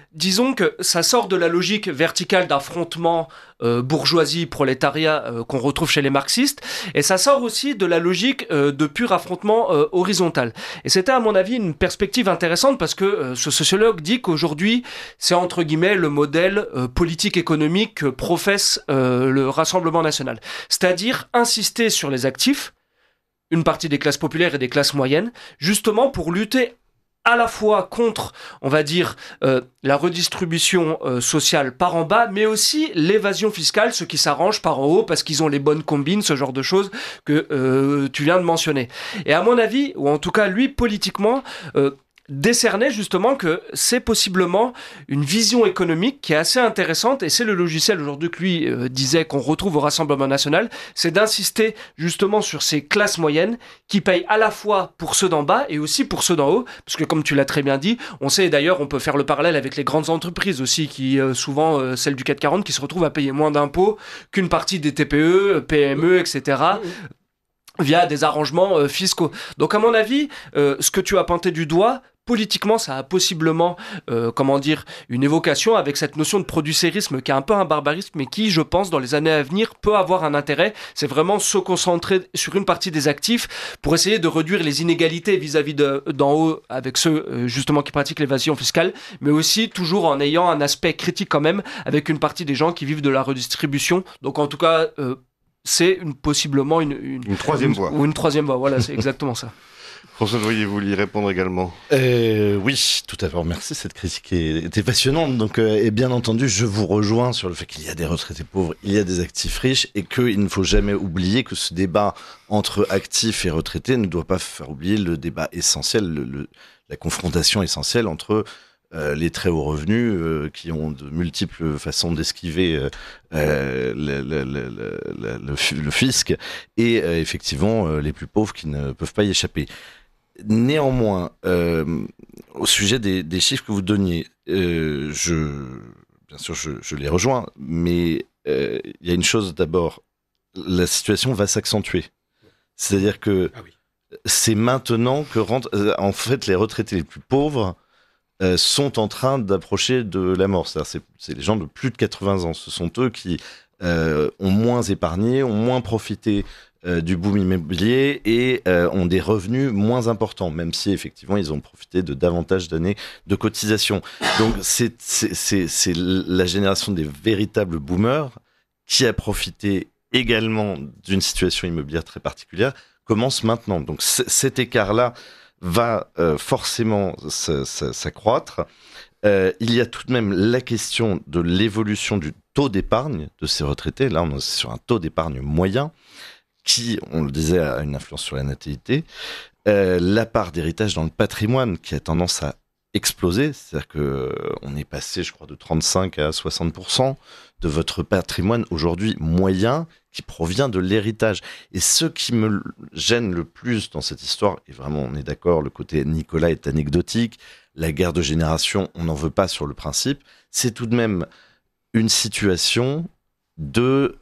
Speaker 2: disons que ça sort de la logique verticale d'affrontement bourgeoisie-prolétariat qu'on retrouve chez les marxistes, et ça sort aussi de la logique de pur affrontement horizontal. Et c'était à mon avis une perspective intéressante parce que ce sociologue dit qu'aujourd'hui c'est entre guillemets le modèle politique-économique que professe le Rassemblement national. C'est-à-dire insister sur les actifs, une partie des classes populaires et des classes moyennes, justement pour lutter à la fois contre, on va dire, la redistribution sociale par en bas, mais aussi l'évasion fiscale, ceux qui s'arrangent par en haut parce qu'ils ont les bonnes combines, ce genre de choses que tu viens de mentionner. Et à mon avis, ou en tout cas lui, politiquement, décernait justement que c'est possiblement une vision économique qui est assez intéressante, et c'est le logiciel aujourd'hui que lui disait qu'on retrouve au Rassemblement national, c'est d'insister justement sur ces classes moyennes qui payent à la fois pour ceux d'en bas et aussi pour ceux d'en haut, parce que comme tu l'as très bien dit, on sait d'ailleurs, on peut faire le parallèle avec les grandes entreprises aussi, qui souvent, celles du CAC 40, qui se retrouvent à payer moins d'impôts qu'une partie des TPE, PME, etc., via des arrangements fiscaux. Donc à mon avis, ce que tu as pointé du doigt, politiquement, ça a possiblement, une évocation avec cette notion de producérisme qui est un peu un barbarisme, mais qui, je pense, dans les années à venir, peut avoir un intérêt. C'est vraiment se concentrer sur une partie des actifs pour essayer de réduire les inégalités vis-à-vis d'en haut avec ceux, justement, qui pratiquent l'évasion fiscale, mais aussi toujours en ayant un aspect critique quand même avec une partie des gens qui vivent de la redistribution. Donc, en tout cas, c'est possiblement une
Speaker 1: troisième voie.
Speaker 2: Ou une troisième voie, voilà, c'est exactement ça.
Speaker 1: François Voyer, vous y répondre également?
Speaker 3: Oui, tout à fait. Merci, cette critique était passionnante. Donc, et bien entendu, je vous rejoins sur le fait qu'il y a des retraités pauvres, il y a des actifs riches, et qu'il ne faut jamais oublier que ce débat entre actifs et retraités ne doit pas faire oublier le débat essentiel, la confrontation essentielle entre les très hauts revenus qui ont de multiples façons d'esquiver le fisc, et effectivement les plus pauvres qui ne peuvent pas y échapper. Néanmoins, au sujet des chiffres que vous donniez, bien sûr je les rejoins, mais il y a une chose d'abord, la situation va s'accentuer. C'est-à-dire que c'est maintenant que en fait les retraités les plus pauvres sont en train d'approcher de la mort. C'est les gens de plus de 80 ans. Ce sont eux qui ont moins épargné, ont moins profité du boom immobilier et ont des revenus moins importants, même si effectivement ils ont profité de davantage d'années de cotisation. Donc c'est la génération des véritables boomers qui a profité également d'une situation immobilière très particulière, commence maintenant. Donc cet écart-là va forcément s'accroître. Il y a tout de même la question de l'évolution du taux d'épargne de ces retraités. Là, on est sur un taux d'épargne moyen qui, on le disait, a une influence sur la natalité. La part d'héritage dans le patrimoine qui a tendance à exploser, c'est-à-dire que on est passé, je crois, de 35 à 60% de votre patrimoine aujourd'hui moyen qui provient de l'héritage. Et ce qui me gêne le plus dans cette histoire, et vraiment on est d'accord, le côté Nicolas est anecdotique, la guerre de génération, on n'en veut pas sur le principe, c'est tout de même une situation de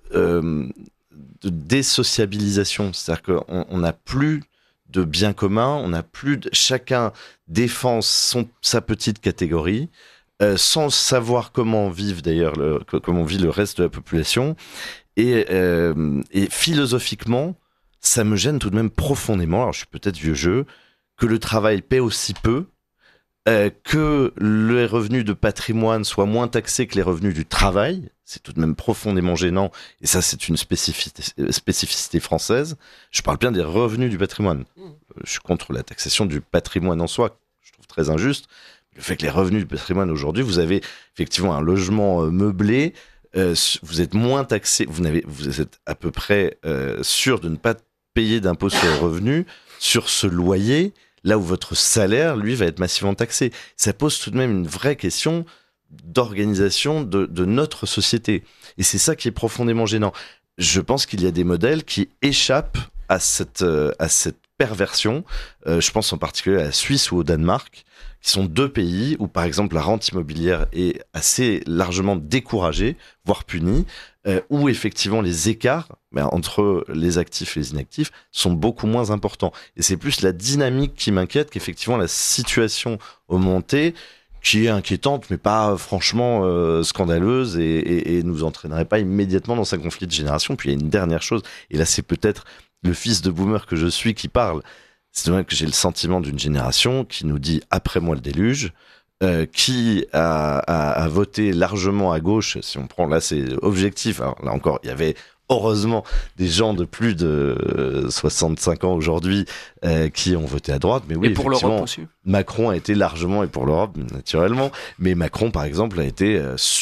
Speaker 3: désociabilisation. C'est-à-dire qu'on n'a plus de biens communs, on n'a plus chacun défend sa petite catégorie, sans savoir comment vivent d'ailleurs comment vit le reste de la population, et philosophiquement ça me gêne tout de même profondément, alors je suis peut-être vieux jeu, que le travail paie aussi peu, que les revenus de patrimoine soient moins taxés que les revenus du travail. C'est tout de même profondément gênant, et ça c'est une spécificité française. Je parle bien des revenus du patrimoine. Je suis contre la taxation du patrimoine en soi, je trouve très injuste. Le fait que les revenus du patrimoine aujourd'hui, vous avez effectivement un logement meublé, vous êtes moins taxé, vous êtes à peu près sûr de ne pas payer d'impôt sur le revenu sur ce loyer, là où votre salaire, lui, va être massivement taxé. Ça pose tout de même une vraie question d'organisation de notre société. Et c'est ça qui est profondément gênant. Je pense qu'il y a des modèles qui échappent à cette perversion. Je pense en particulier à la Suisse ou au Danemark, qui sont deux pays où, par exemple, la rente immobilière est assez largement découragée, voire punie, où effectivement les écarts entre les actifs et les inactifs sont beaucoup moins importants. Et c'est plus la dynamique qui m'inquiète qu'effectivement la situation augmentée, qui est inquiétante, mais pas franchement scandaleuse et nous entraînerait pas immédiatement dans un conflit de génération. Puis il y a une dernière chose, et là c'est peut-être le fils de boomer que je suis qui parle. C'est vrai que j'ai le sentiment d'une génération qui nous dit « après moi le déluge », qui a voté largement à gauche, si on prend là c'est objectif. Alors là encore, il y avait heureusement des gens de plus de 65 ans aujourd'hui qui ont voté à droite, mais oui,
Speaker 2: et pour l'Europe aussi.
Speaker 3: Macron a été largement, et pour l'Europe naturellement, mais Macron par exemple a été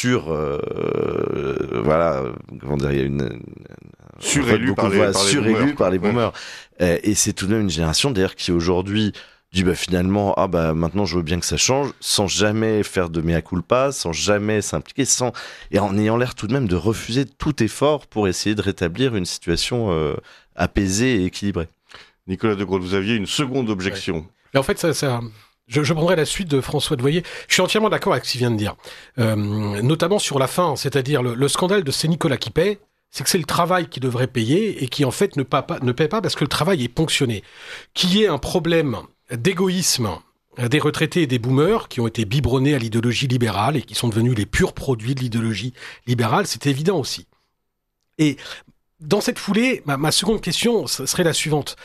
Speaker 3: voilà, comment dire, il y a une
Speaker 1: surélu
Speaker 3: par les boomers. Et c'est tout de même une génération d'ailleurs qui aujourd'hui dit finalement maintenant je veux bien que ça change, sans jamais faire de mea culpa, sans jamais s'impliquer, et en ayant l'air tout de même de refuser tout effort pour essayer de rétablir une situation apaisée et équilibrée.
Speaker 1: Nicolas de Groot, vous aviez une seconde objection.
Speaker 4: Ouais. Mais en fait, je prendrai la suite de François Devoyer. Je suis entièrement d'accord avec ce qu'il vient de dire, notamment sur la fin, c'est-à-dire le scandale de c'est Nicolas qui paie. C'est que c'est le travail qui devrait payer et qui en fait ne paie pas parce que le travail est ponctionné. Qu'il y ait un problème d'égoïsme des retraités et des boomers qui ont été biberonnés à l'idéologie libérale et qui sont devenus les purs produits de l'idéologie libérale, c'est évident aussi. Et dans cette foulée, ma seconde question serait la suivante.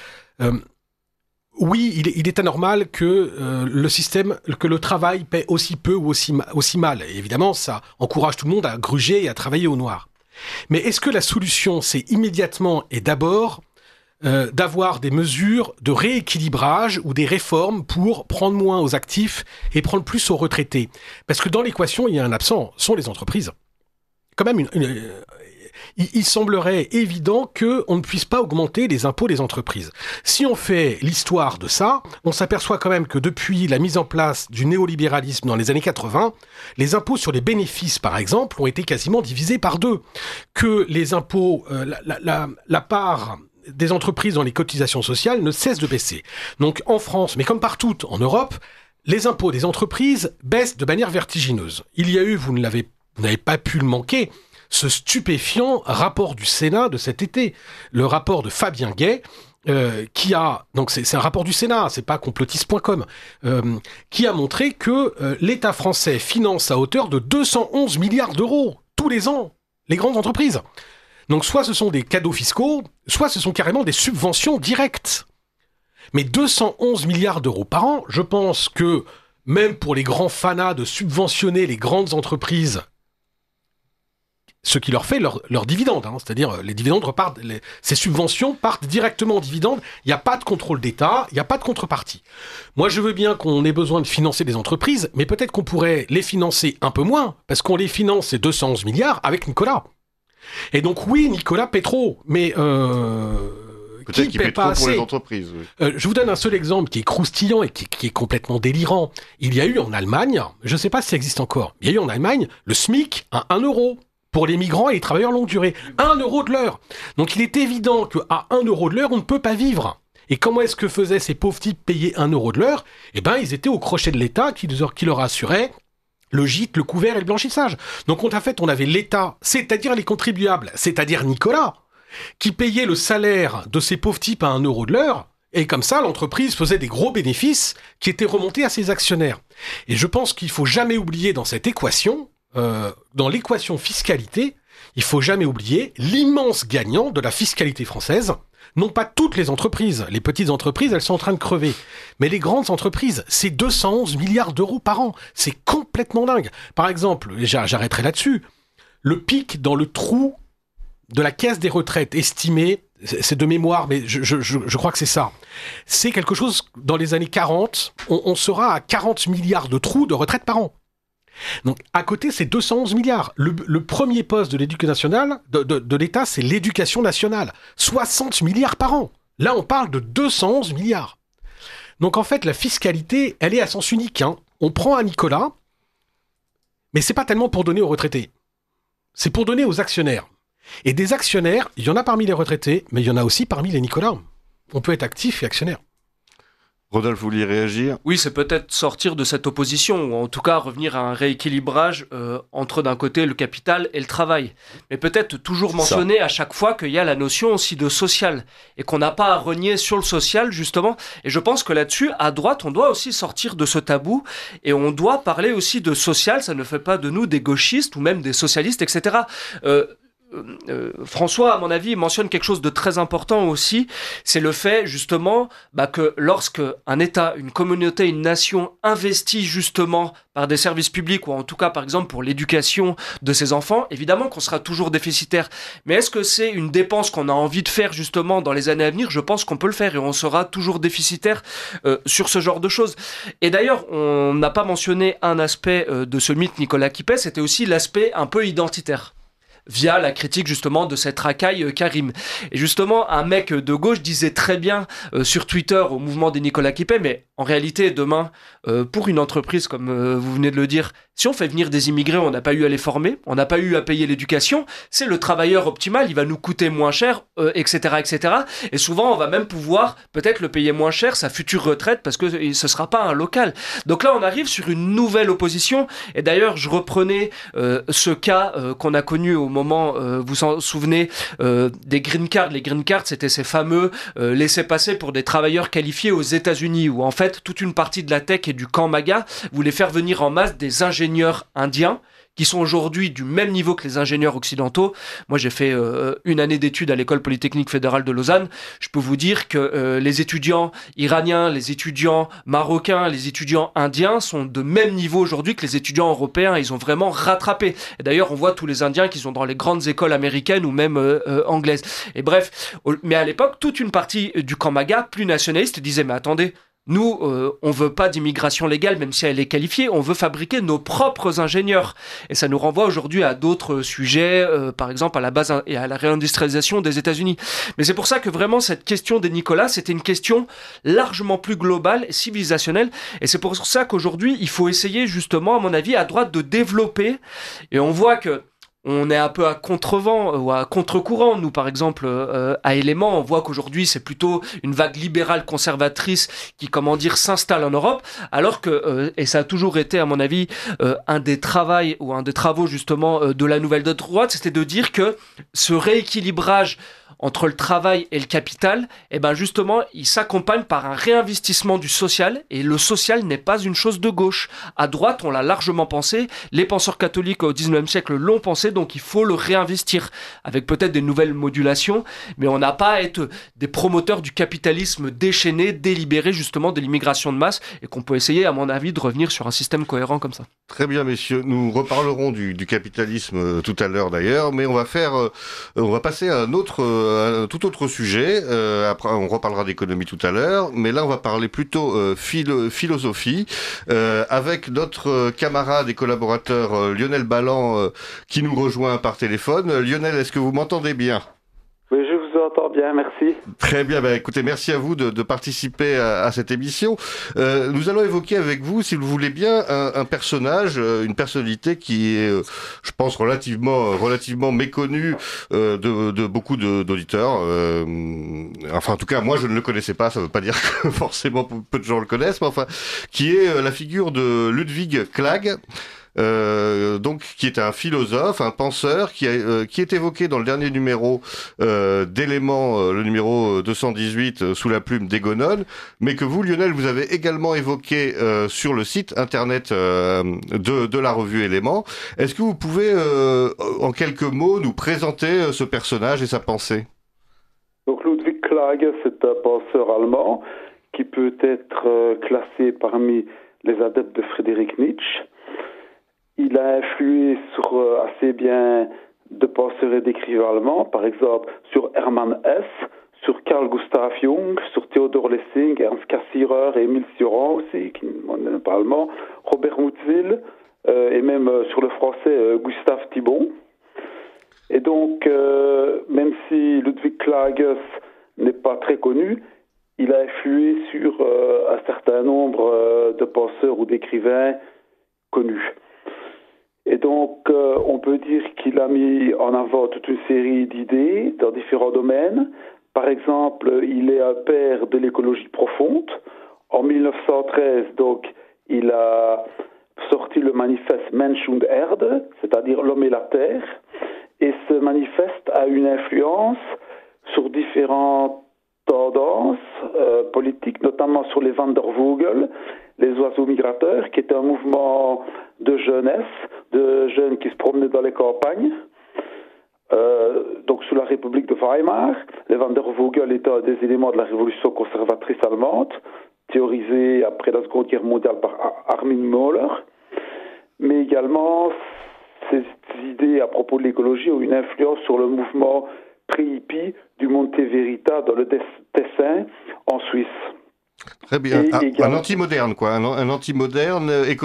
Speaker 4: Oui, il est anormal que le travail paie aussi peu ou aussi mal. Et évidemment, ça encourage tout le monde à gruger et à travailler au noir. Mais est-ce que la solution, c'est immédiatement et d'abord d'avoir des mesures de rééquilibrage ou des réformes pour prendre moins aux actifs et prendre plus aux retraités? Parce que dans l'équation, il y a un absent, sont les entreprises. Quand même, il semblerait évident qu'on ne puisse pas augmenter les impôts des entreprises. Si on fait l'histoire de ça, on s'aperçoit quand même que depuis la mise en place du néolibéralisme dans les années 80, les impôts sur les bénéfices, par exemple, ont été quasiment divisés par 2. Que les impôts, la part des entreprises dans les cotisations sociales ne cesse de baisser. Donc en France, mais comme partout en Europe, les impôts des entreprises baissent de manière vertigineuse. Il y a eu, vous n'avez pas pu le manquer, ce stupéfiant rapport du Sénat de cet été, le rapport de Fabien Gay, qui a, donc c'est un rapport du Sénat, c'est pas complotiste.com, qui a montré que l'État français finance à hauteur de 211 milliards d'euros tous les ans les grandes entreprises. Donc soit ce sont des cadeaux fiscaux, soit ce sont carrément des subventions directes. Mais 211 milliards d'euros par an, je pense que même pour les grands fanas de subventionner les grandes entreprises, ce qui leur fait leurs dividendes, c'est-à-dire les dividendes repartent, ces subventions partent directement en dividendes, il n'y a pas de contrôle d'État, il n'y a pas de contrepartie. Moi je veux bien qu'on ait besoin de financer des entreprises, mais peut-être qu'on pourrait les financer un peu moins, parce qu'on les finance ces 211 milliards avec Nicolas. Et donc oui, Nicolas paie trop, mais
Speaker 1: peut-être qu'il paie trop pour les entreprises. Oui.
Speaker 4: Je vous donne un seul exemple qui est croustillant et qui est complètement délirant. Il y a eu en Allemagne, je ne sais pas si ça existe encore, il y a eu en Allemagne le SMIC à 1 euro pour les migrants et les travailleurs longue durée. 1 euro de l'heure. Donc il est évident qu'à 1 euro de l'heure, on ne peut pas vivre. Et comment est-ce que faisaient ces pauvres types payer 1 euro de l'heure? Eh ben, ils étaient au crochet de l'État qui leur assurait le gîte, le couvert et le blanchissage. Donc en fait, on avait l'État, c'est-à-dire les contribuables, c'est-à-dire Nicolas, qui payait le salaire de ces pauvres types à 1 euro de l'heure, et comme ça, l'entreprise faisait des gros bénéfices qui étaient remontés à ses actionnaires. Et je pense qu'il faut jamais oublier dans cette équation, dans l'équation fiscalité, il faut jamais oublier l'immense gagnant de la fiscalité française. Non pas toutes les entreprises, les petites entreprises, elles sont en train de crever. Mais les grandes entreprises, c'est 211 milliards d'euros par an. C'est complètement dingue. Par exemple, j'arrêterai là-dessus, le pic dans le trou de la caisse des retraites estimé, c'est de mémoire, mais je crois que c'est ça. C'est quelque chose, dans les années 40, on sera à 40 milliards de trous de retraite par an. Donc, à côté, c'est 211 milliards. Le premier poste de l'éducation nationale, de l'État, c'est l'éducation nationale. 60 milliards par an. Là, on parle de 211 milliards. Donc, en fait, la fiscalité, elle est à sens unique. On prend un Nicolas, mais c'est pas tellement pour donner aux retraités. C'est pour donner aux actionnaires. Et des actionnaires, il y en a parmi les retraités, mais il y en a aussi parmi les Nicolas. On peut être actif et actionnaire.
Speaker 1: Rodolphe, vous vouliez réagir ?
Speaker 2: Oui, c'est peut-être sortir de cette opposition, ou en tout cas revenir à un rééquilibrage entre d'un côté le capital et le travail. Mais peut-être toujours mentionner à chaque fois qu'il y a la notion aussi de social, et qu'on n'a pas à renier sur le social, justement. Et je pense que là-dessus, à droite, on doit aussi sortir de ce tabou, et on doit parler aussi de social, ça ne fait pas de nous des gauchistes, ou même des socialistes, etc. François, à mon avis, mentionne quelque chose de très important aussi, c'est le fait justement que lorsque un État, une communauté, une nation investit justement par des services publics, ou en tout cas par exemple pour l'éducation de ses enfants, évidemment qu'on sera toujours déficitaire. Mais est-ce que c'est une dépense qu'on a envie de faire justement dans les années à venir ? Je pense qu'on peut le faire et on sera toujours déficitaire sur ce genre de choses. Et d'ailleurs, on n'a pas mentionné un aspect de ce mythe Nicolas Quipet, c'était aussi l'aspect un peu identitaire, via la critique justement de cette racaille Karim. Et justement, un mec de gauche disait très bien sur Twitter au mouvement des Nicolas Quipet, mais en réalité, demain, pour une entreprise, comme vous venez de le dire, si on fait venir des immigrés, on n'a pas eu à les former, on n'a pas eu à payer l'éducation, c'est le travailleur optimal, il va nous coûter moins cher, etc., etc. Et souvent, on va même pouvoir peut-être le payer moins cher, sa future retraite, parce que ce sera pas un local. Donc là, on arrive sur une nouvelle opposition. Et d'ailleurs, je reprenais ce cas qu'on a connu au moment, vous en souvenez, des green cards. Les green cards, c'était ces fameux laissez-passer pour des travailleurs qualifiés aux États-Unis, où en fait, toute une partie de la tech et du camp MAGA voulait faire venir en masse des ingénieurs indiens qui sont aujourd'hui du même niveau que les ingénieurs occidentaux. Moi, j'ai fait une année d'études à l'École Polytechnique Fédérale de Lausanne. Je peux vous dire que les étudiants iraniens, les étudiants marocains, les étudiants indiens sont de même niveau aujourd'hui que les étudiants européens. Ils ont vraiment rattrapé. Et d'ailleurs, on voit tous les Indiens qui sont dans les grandes écoles américaines ou même anglaises. Et bref, mais à l'époque, toute une partie du camp MAGA, plus nationaliste, disait « Mais attendez, nous, on veut pas d'immigration légale, même si elle est qualifiée, on veut fabriquer nos propres ingénieurs. » Et ça nous renvoie aujourd'hui à d'autres sujets, par exemple à la base et à la réindustrialisation des États-Unis. Mais c'est pour ça que vraiment cette question des Nicolas, c'était une question largement plus globale et civilisationnelle. Et c'est pour ça qu'aujourd'hui, il faut essayer justement, à mon avis, à droite de développer. Et on voit que on est un peu à contrevent ou à contre-courant. Nous, par exemple, à Éléments, on voit qu'aujourd'hui, c'est plutôt une vague libérale conservatrice qui, s'installe en Europe, alors que, et ça a toujours été, à mon avis, un des travaux, justement, de la nouvelle droite, c'était de dire que ce rééquilibrage entre le travail et le capital, justement, il s'accompagne par un réinvestissement du social, et le social n'est pas une chose de gauche. À droite, on l'a largement pensé, les penseurs catholiques au XIXe siècle l'ont pensé, donc il faut le réinvestir, avec peut-être des nouvelles modulations, mais on n'a pas à être des promoteurs du capitalisme déchaîné, délibéré, justement, de l'immigration de masse, et qu'on peut essayer, à mon avis, de revenir sur un système cohérent comme ça.
Speaker 1: Très bien, messieurs. Nous reparlerons du capitalisme tout à l'heure, d'ailleurs, mais on va passer à un tout autre sujet. Après, on reparlera d'économie tout à l'heure, mais là, on va parler plutôt philosophie avec notre camarade et collaborateur Lionel Balland qui nous rejoint par téléphone. Lionel, est-ce que vous m'entendez bien ?
Speaker 5: Oui, je vous entends bien, merci.
Speaker 1: Très bien, écoutez, merci à vous de participer à cette émission. Nous allons évoquer avec vous, si vous voulez bien, un personnage, une personnalité qui est, je pense, relativement méconnue de beaucoup d'auditeurs. En tout cas, moi, je ne le connaissais pas, ça ne veut pas dire que forcément peu de gens le connaissent, mais enfin, qui est la figure de Ludwig Klage. Qui est un philosophe, un penseur qui est évoqué dans le dernier numéro d'Éléments, le numéro 218 sous la plume d'Egonon, mais que vous, Lionel, vous avez également évoqué sur le site internet de la revue Éléments. Est-ce que vous pouvez en quelques mots nous présenter ce personnage et sa pensée ?
Speaker 5: Donc Ludwig Klage, c'est un penseur allemand qui peut être classé parmi les adeptes de Friedrich Nietzsche. Il a influé sur assez bien de penseurs et d'écrivains allemands, par exemple sur Hermann Hesse, sur Carl Gustav Jung, sur Theodor Lessing, Ernst Cassirer et Émile Cioran aussi, qui n'est pas allemand, Robert Musil, et même sur le français Gustave Thibon. Et donc, même si Ludwig Klage n'est pas très connu, il a influé sur un certain nombre de penseurs ou d'écrivains connus. Et donc, on peut dire qu'il a mis en avant toute une série d'idées dans différents domaines. Par exemple, il est un père de l'écologie profonde, En 1913, donc, il a sorti le manifeste Mensch und Erde, c'est-à-dire l'homme et la terre. Et ce manifeste a une influence sur différentes tendances politiques, notamment sur les Wandervogel, les oiseaux migrateurs, qui était un mouvement de jeunesse, de jeunes qui se promenaient dans les campagnes. Donc sous la République de Weimar, les Wandervogel étaient un des éléments de la révolution conservatrice allemande, théorisée après la Seconde Guerre mondiale par Armin Möller. Mais également, ces idées à propos de l'écologie ont une influence sur le mouvement pré-hippie du Monte Verita dans le Tessin, en Suisse.
Speaker 1: Très bien. Un anti-moderne, quoi. Un anti-moderne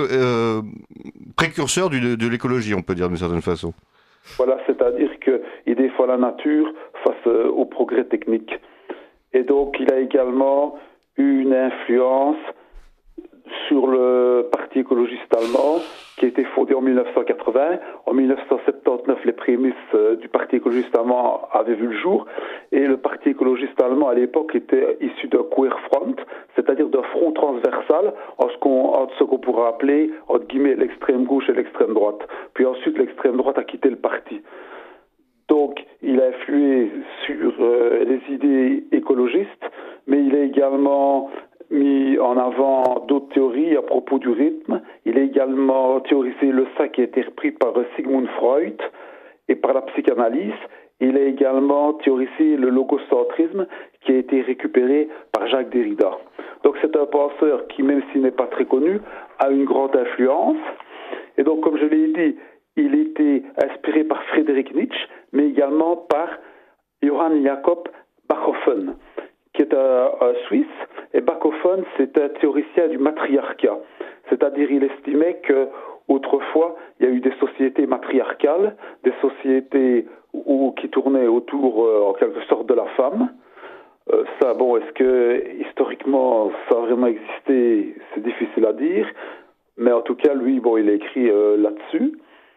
Speaker 1: précurseur de l'écologie, on peut dire d'une certaine façon.
Speaker 5: Voilà, c'est-à-dire qu'il défend la nature face au progrès technique. Et donc, il a également eu une influence sur le Parti écologiste allemand, qui a été fondé en 1980. En 1979, les prémices du Parti écologiste allemand avaient vu le jour, et le Parti écologiste allemand, à l'époque, était issu d'un Querfront, c'est-à-dire d'un front transversal, entre ce qu'on pourrait appeler, entre guillemets, l'extrême gauche et l'extrême droite. Puis ensuite, l'extrême droite a quitté le parti. Donc, il a influé sur les idées écologistes, mais il a également mis en avant d'autres théories à propos du rythme. Il a également théorisé le ça qui a été repris par Sigmund Freud et par la psychanalyse. Il a également théorisé le logocentrisme qui a été récupéré par Jacques Derrida. Donc c'est un penseur qui, même s'il n'est pas très connu, a une grande influence. Et donc, comme je l'ai dit, il était inspiré par Friedrich Nietzsche, mais également par Johann Jakob Bachofen, qui est un Suisse. Et Bachofen, c'est un théoricien du matriarcat. C'est-à-dire, il estimait que autrefois, il y a eu des sociétés matriarcales, des sociétés qui tournaient autour, en quelque sorte, de la femme. Ça, bon, est-ce que historiquement ça a vraiment existé? C'est difficile à dire. Mais en tout cas, lui, bon, il a écrit là-dessus.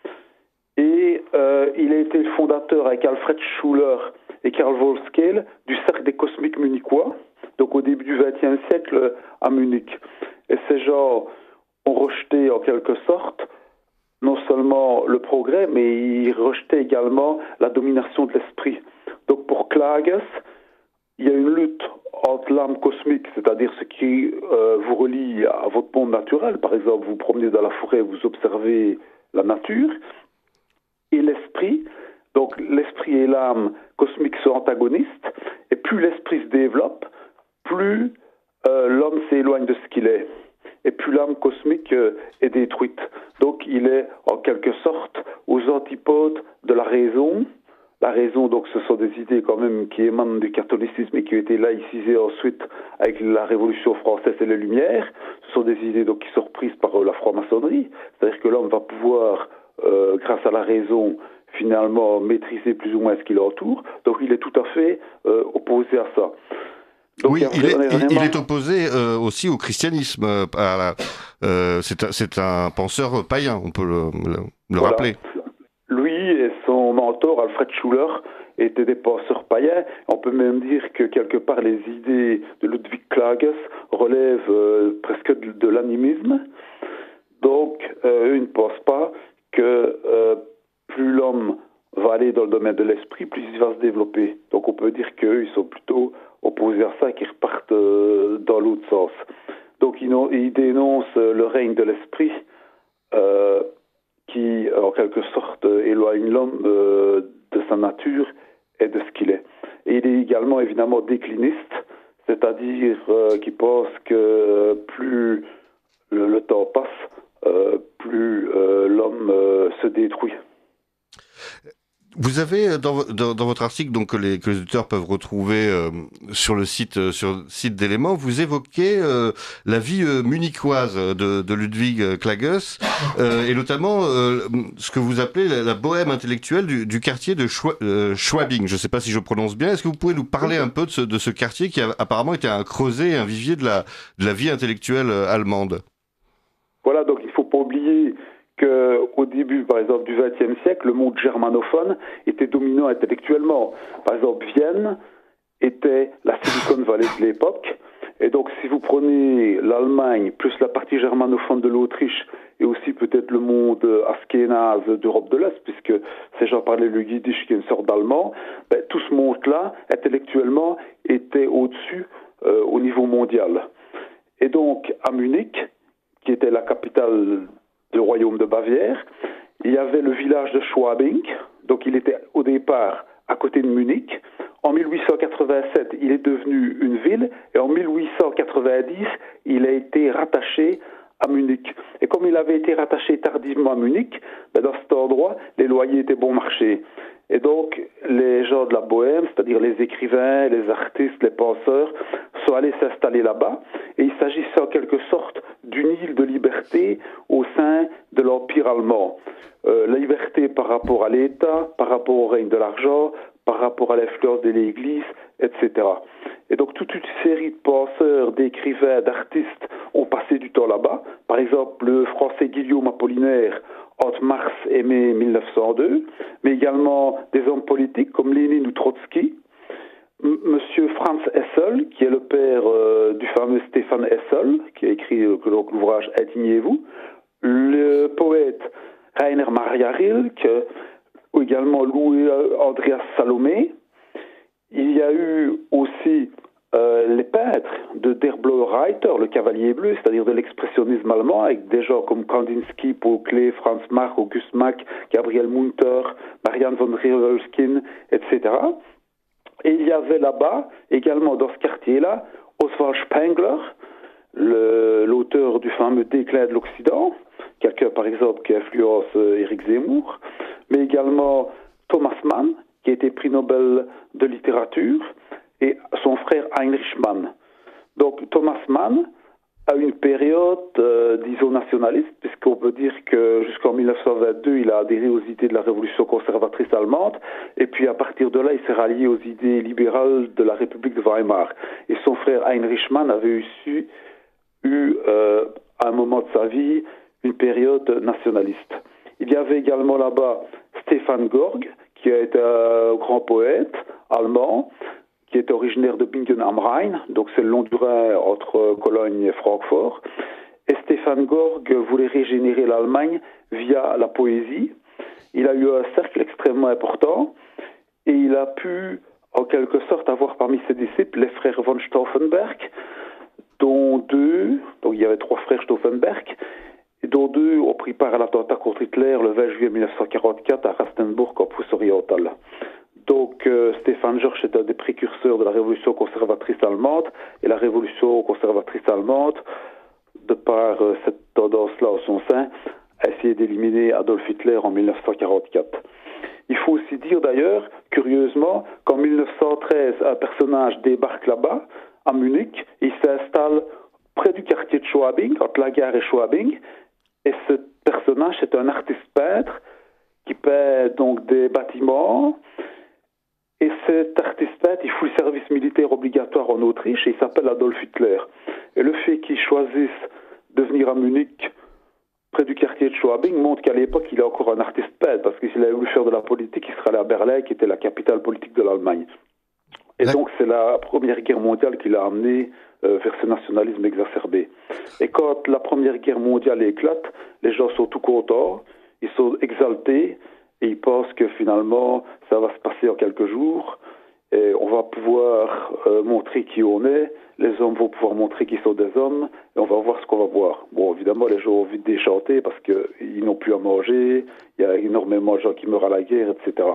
Speaker 5: Et il a été le fondateur avec Alfred Schuller et Karl Wolfskehl du Cercle des Cosmiques munichois, donc au début du XXe siècle à Munich. Et ces gens ont rejeté en quelque sorte non seulement le progrès, mais ils rejetaient également la domination de l'esprit. Donc pour Klages, il y a une lutte entre l'âme cosmique, c'est-à-dire ce qui vous relie à votre monde naturel. Par exemple, vous promenez dans la forêt, vous observez la nature, et l'esprit. Donc l'esprit et l'âme cosmique sont antagonistes, et plus l'esprit se développe, plus l'homme s'éloigne de ce qu'il est, et plus l'âme cosmique est détruite. Donc il est en quelque sorte aux antipodes de la raison. La raison, donc, ce sont des idées quand même qui émanent du catholicisme et qui ont été laïcisées ensuite avec la Révolution française et les Lumières. Ce sont des idées donc qui sont reprises par la franc-maçonnerie, c'est-à-dire que l'homme va pouvoir, grâce à la raison, finalement maîtriser plus ou moins ce qui l'entoure. Donc il est tout à fait opposé à ça. Donc,
Speaker 1: oui, il est opposé aussi au christianisme. C'est un penseur païen, on peut le rappeler.
Speaker 5: Lui et son mentor, Alfred Schuller, étaient des penseurs païens. On peut même dire que quelque part les idées de Ludwig Klages relèvent presque de l'animisme. Donc, eux, ils ne pensent pas que plus l'homme va aller dans le domaine de l'esprit, plus il va se développer. Donc, on peut dire qu'eux, ils sont plutôt opposés à ça, qu'ils repartent dans l'autre sens. Donc, ils dénoncent le règne de l'esprit, qui, en quelque sorte, éloigne l'homme de sa nature et de ce qu'il est. Et il est également, évidemment, décliniste, c'est-à-dire qu'il pense que plus le temps passe, plus l'homme se détruit.
Speaker 1: Vous avez dans votre article, donc que les auditeurs peuvent retrouver sur le site d'Éléments, vous évoquez la vie munichoise de Ludwig Klages et notamment ce que vous appelez la bohème intellectuelle du quartier de Schwabing. Je ne sais pas si je prononce bien. Est-ce que vous pouvez nous parler un peu de ce quartier qui a apparemment été un creuset, un vivier de la vie intellectuelle allemande?
Speaker 5: Voilà, donc il ne faut pas oublier qu'au début, par exemple, du XXe siècle, le monde germanophone était dominant intellectuellement. Par exemple, Vienne était la Silicon Valley de l'époque, Et donc, si vous prenez l'Allemagne, plus la partie germanophone de l'Autriche, et aussi peut-être le monde askénaze d'Europe de l'Est, puisque ces gens parlaient le yiddish, qui est une sorte d'allemand, tout ce monde-là, intellectuellement, était au-dessus au niveau mondial. Et donc, à Munich, qui était la capitale du royaume de Bavière, il y avait le village de Schwabing, donc il était au départ à côté de Munich. En 1887, il est devenu une ville, et en 1890, il a été rattaché à Munich. Et comme il avait été rattaché tardivement à Munich, dans cet endroit, les loyers étaient bon marché. Et donc, les gens de la Bohème, c'est-à-dire les écrivains, les artistes, les penseurs, sont allés s'installer là-bas. Et il s'agissait en quelque sorte d'une île de liberté au sein de l'Empire allemand. La liberté par rapport à l'État, par rapport au règne de l'argent, par rapport à l'influence de l'Église, etc. Et donc toute une série de penseurs, d'écrivains, d'artistes ont passé du temps là-bas. Par exemple, le français Guillaume Apollinaire, entre mars et mai 1902, mais également des hommes politiques comme Lénine ou Trotsky, Monsieur Franz Hessel, qui est le père du fameux Stéphane Hessel, qui a écrit l'ouvrage Indignez-vous, le poète Rainer Maria Rilke, ou également Louis Andreas Salomé. Il y a eu aussi les peintres de Der Blaue Reiter, le cavalier bleu, c'est-à-dire de l'expressionnisme allemand, avec des gens comme Kandinsky, Paul Klee, Franz Mach, August Mack, Gabriel Munter, Marianne von Riewolskin, etc. Et il y avait là-bas, également dans ce quartier-là, Oswald Spengler, l'auteur du fameux Déclin de l'Occident, quelqu'un par exemple qui influence Éric Zemmour, mais également Thomas Mann, qui a été prix Nobel de littérature, et son frère Heinrich Mann. Donc Thomas Mann a une période, disons, nationaliste, puisqu'on peut dire que jusqu'en 1922, il a adhéré aux idées de la révolution conservatrice allemande, et puis à partir de là, il s'est rallié aux idées libérales de la République de Weimar. Et son frère Heinrich Mann avait eu à un moment de sa vie, une période nationaliste. Il y avait également là-bas Stefan Gorg, qui a été un grand poète allemand, qui est originaire de Bingen am Rhein, donc c'est le long du Rhin entre Cologne et Francfort. Et Stefan Gorg voulait régénérer l'Allemagne via la poésie. Il a eu un cercle extrêmement important et il a pu, en quelque sorte, avoir parmi ses disciples les frères von Stauffenberg, dont deux, donc il y avait trois frères Stauffenberg, et dont deux ont pris part à l'attentat contre Hitler le 20 juillet 1944 à Rastenburg, en Prusse orientale. Donc Stéphane Georges est un des précurseurs de la révolution conservatrice allemande, et la révolution conservatrice allemande, de par cette tendance-là en son sein, a essayé d'éliminer Adolf Hitler en 1944. Il faut aussi dire d'ailleurs, curieusement, qu'en 1913, un personnage débarque là-bas, à Munich, et il s'installe près du quartier de Schwabing, entre la gare et Schwabing, et ce personnage est un artiste peintre qui peint donc des bâtiments. Et cet artiste peintre, il fout le service militaire obligatoire en Autriche et il s'appelle Adolf Hitler. Et le fait qu'il choisisse de venir à Munich, près du quartier de Schwabing, montre qu'à l'époque, il est encore un artiste peintre, parce que s'il avait voulu faire de la politique, il serait allé à Berlin, qui était la capitale politique de l'Allemagne. Et donc, c'est la Première Guerre mondiale qui l'a amené vers ce nationalisme exacerbé. Et quand la Première Guerre mondiale éclate, les gens sont tout contents, ils sont exaltés, et ils pensent que finalement, ça va se passer en quelques jours, et on va pouvoir montrer qui on est, les hommes vont pouvoir montrer qui sont des hommes, et on va voir ce qu'on va voir. Bon, évidemment, les gens ont envie de déchanter parce qu'ils n'ont plus à manger, il y a énormément de gens qui meurent à la guerre, etc.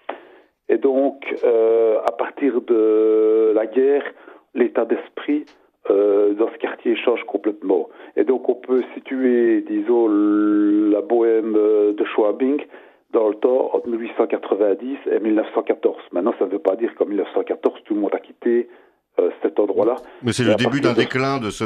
Speaker 5: Et donc, à partir de la guerre, l'état d'esprit dans ce quartier change complètement. Et donc, on peut situer, disons, la bohème de Schwabing dans le temps entre 1890 et 1914. Maintenant, ça ne veut pas dire qu'en 1914, tout le monde a quitté cet endroit-là.
Speaker 1: Mais c'est le début d'un déclin de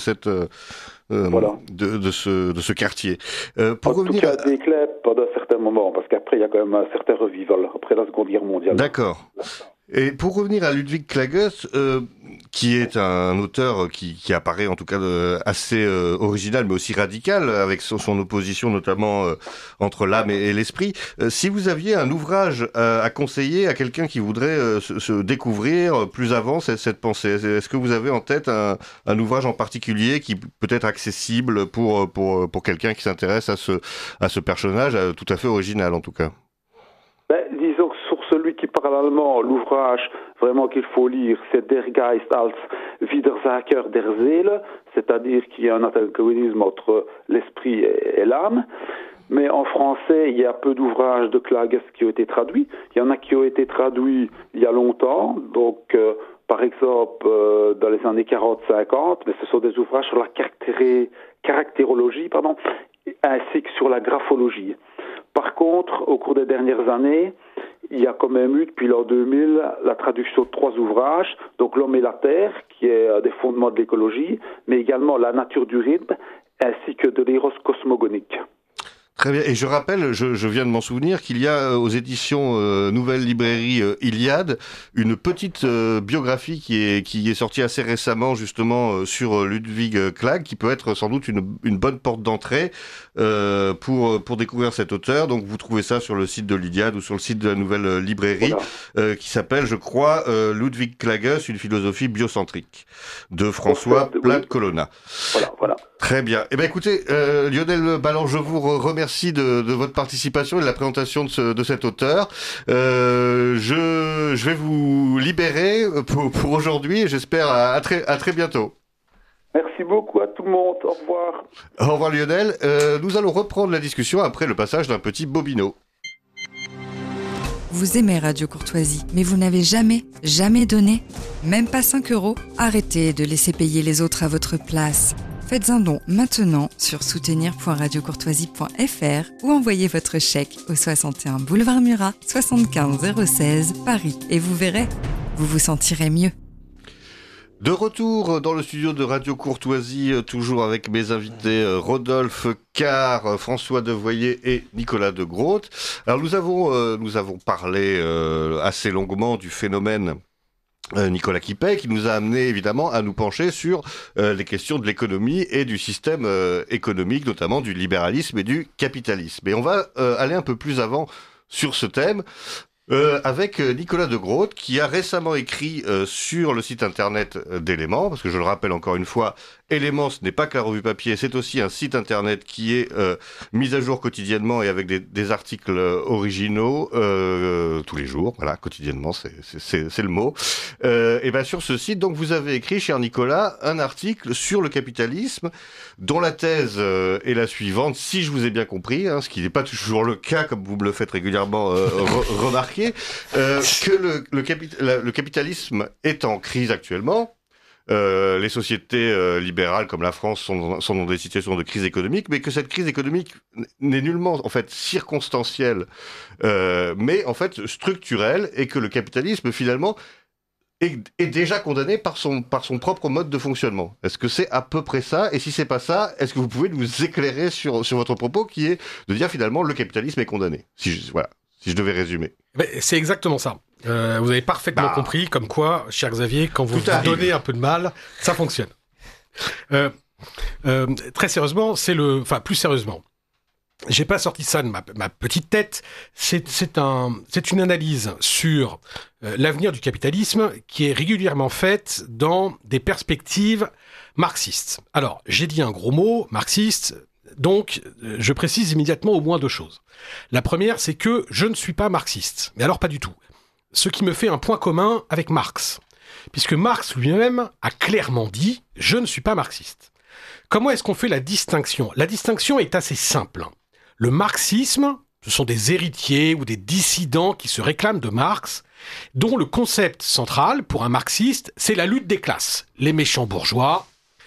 Speaker 1: ce quartier.
Speaker 5: Pour revenir à déclin pendant un certain moment, parce qu'après, il y a quand même un certain revival, après la Seconde Guerre mondiale.
Speaker 1: D'accord. Et pour revenir à Ludwig Klages, qui est un auteur qui apparaît en tout cas assez original, mais aussi radical, avec son opposition notamment entre l'âme et l'esprit. Si vous aviez un ouvrage à conseiller à quelqu'un qui voudrait se découvrir plus avant cette pensée, est-ce que vous avez en tête un ouvrage en particulier qui peut être accessible pour quelqu'un qui s'intéresse à ce personnage tout à fait original en tout cas?
Speaker 5: Disons que sur celui qui parle allemand, l'ouvrage vraiment qu'il faut lire, c'est Der Geist als Widersacher der Seele, c'est-à-dire qu'il y a un antagonisme entre l'esprit et l'âme. Mais en français, il y a peu d'ouvrages de Klages qui ont été traduits. Il y en a qui ont été traduits il y a longtemps, donc par exemple dans les années 40-50, mais ce sont des ouvrages sur la caractérologie, ainsi que sur la graphologie. Par contre, au cours des dernières années, il y a quand même eu, depuis l'an 2000, la traduction de 3 ouvrages, donc L'homme et la Terre, qui est des fondements de l'écologie, mais également La nature du rythme, ainsi que de l'éros cosmogonique.
Speaker 1: Très bien. Et je rappelle, je viens de m'en souvenir, qu'il y a aux éditions Nouvelle Librairie Iliade une petite biographie qui est sortie assez récemment justement sur Ludwig Klage, qui peut être sans doute une bonne porte d'entrée pour découvrir cet auteur. Donc vous trouvez ça sur le site de l'Iliade ou sur le site de la Nouvelle Librairie, qui s'appelle, je crois, Ludwig Klages, une philosophie biocentrique, de François Plate-Colonna.
Speaker 5: Voilà.
Speaker 1: Très bien. Eh bien écoutez, Lionel Ballan, je vous remercie de votre participation et de la présentation de cet auteur. Je vais vous libérer pour aujourd'hui et j'espère à très bientôt.
Speaker 5: Merci beaucoup à tout le monde. Au revoir.
Speaker 1: Au revoir Lionel. Nous allons reprendre la discussion après le passage d'un petit bobino.
Speaker 6: Vous aimez Radio Courtoisie, mais vous n'avez jamais donné, même pas 5 €? Arrêtez de laisser payer les autres à votre place. Faites un don maintenant sur soutenir.radiocourtoisie.fr ou envoyez votre chèque au 61 boulevard Murat, 75 016 Paris. Et vous verrez, vous vous sentirez mieux.
Speaker 1: De retour dans le studio de Radio Courtoisie, toujours avec mes invités Rodolphe Carr, François Devoyer et Nicolas de Groot. Alors nous avons parlé assez longuement du phénomène Nicolas Quipet, qui nous a amené évidemment à nous pencher sur les questions de l'économie et du système économique, notamment du libéralisme et du capitalisme. Et on va aller un peu plus avant sur ce thème avec Nicolas de Groot, qui a récemment écrit sur le site internet d'Éléments, parce que je le rappelle encore une fois, Éléments, ce n'est pas que la revue papier, c'est aussi un site internet qui est mis à jour quotidiennement et avec des articles originaux tous les jours, voilà, quotidiennement, c'est le mot. Et bien sur ce site, donc vous avez écrit, cher Nicolas, un article sur le capitalisme, dont la thèse est la suivante, si je vous ai bien compris, ce qui n'est pas toujours le cas, comme vous me le faites régulièrement remarquer, que le capitalisme est en crise actuellement. Les sociétés libérales comme la France sont dans des situations de crise économique, mais que cette crise économique n'est nullement en fait circonstancielle, mais en fait structurelle, et que le capitalisme finalement est déjà condamné par son propre mode de fonctionnement. Est-ce que c'est à peu près ça? Et si c'est pas ça, est-ce que vous pouvez nous éclairer sur votre propos, qui est de dire finalement le capitalisme est condamné? Si je devais résumer. C'est
Speaker 4: exactement ça. Vous avez parfaitement compris, comme quoi, cher Xavier, quand vous vous donnez un peu de mal, ça fonctionne. Très sérieusement, plus sérieusement, j'ai pas sorti ça de ma petite tête. C'est une analyse sur l'avenir du capitalisme qui est régulièrement faite dans des perspectives marxistes. Alors, j'ai dit un gros mot, marxiste. Donc, je précise immédiatement au moins 2 choses. La première, c'est que je ne suis pas marxiste. Mais alors, pas du tout. Ce qui me fait un point commun avec Marx. Puisque Marx lui-même a clairement dit « je ne suis pas marxiste ». Comment est-ce qu'on fait la distinction? La distinction est assez simple. Le marxisme, ce sont des héritiers ou des dissidents qui se réclament de Marx, dont le concept central, pour un marxiste, c'est la lutte des classes. Les méchants bourgeois,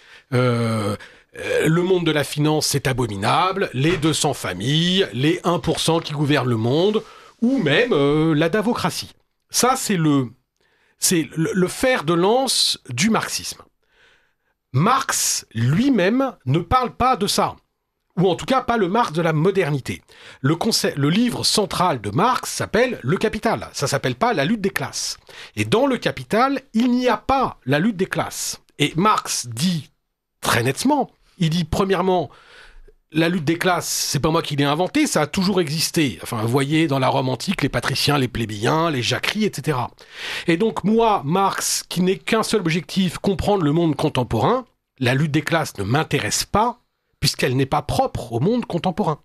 Speaker 4: le monde de la finance, c'est abominable, les 200 familles, les 1% qui gouvernent le monde, ou même la davocratie. Ça, c'est le fer de lance du marxisme. Marx lui-même ne parle pas de ça. ou en tout cas pas le Marx de la modernité. Le livre central de Marx s'appelle Le Capital, ça s'appelle pas La lutte des classes. Et dans Le Capital, il n'y a pas la lutte des classes. Et Marx dit très nettement, il dit premièrement, la lutte des classes, c'est pas moi qui l'ai inventé, ça a toujours existé. Enfin, vous voyez, dans la Rome antique, les patriciens, les plébéiens, les jacqueries, etc. Et donc, moi, Marx, qui n'ai qu'un seul objectif, comprendre le monde contemporain, la lutte des classes ne m'intéresse pas, puisqu'elle n'est pas propre au monde contemporain.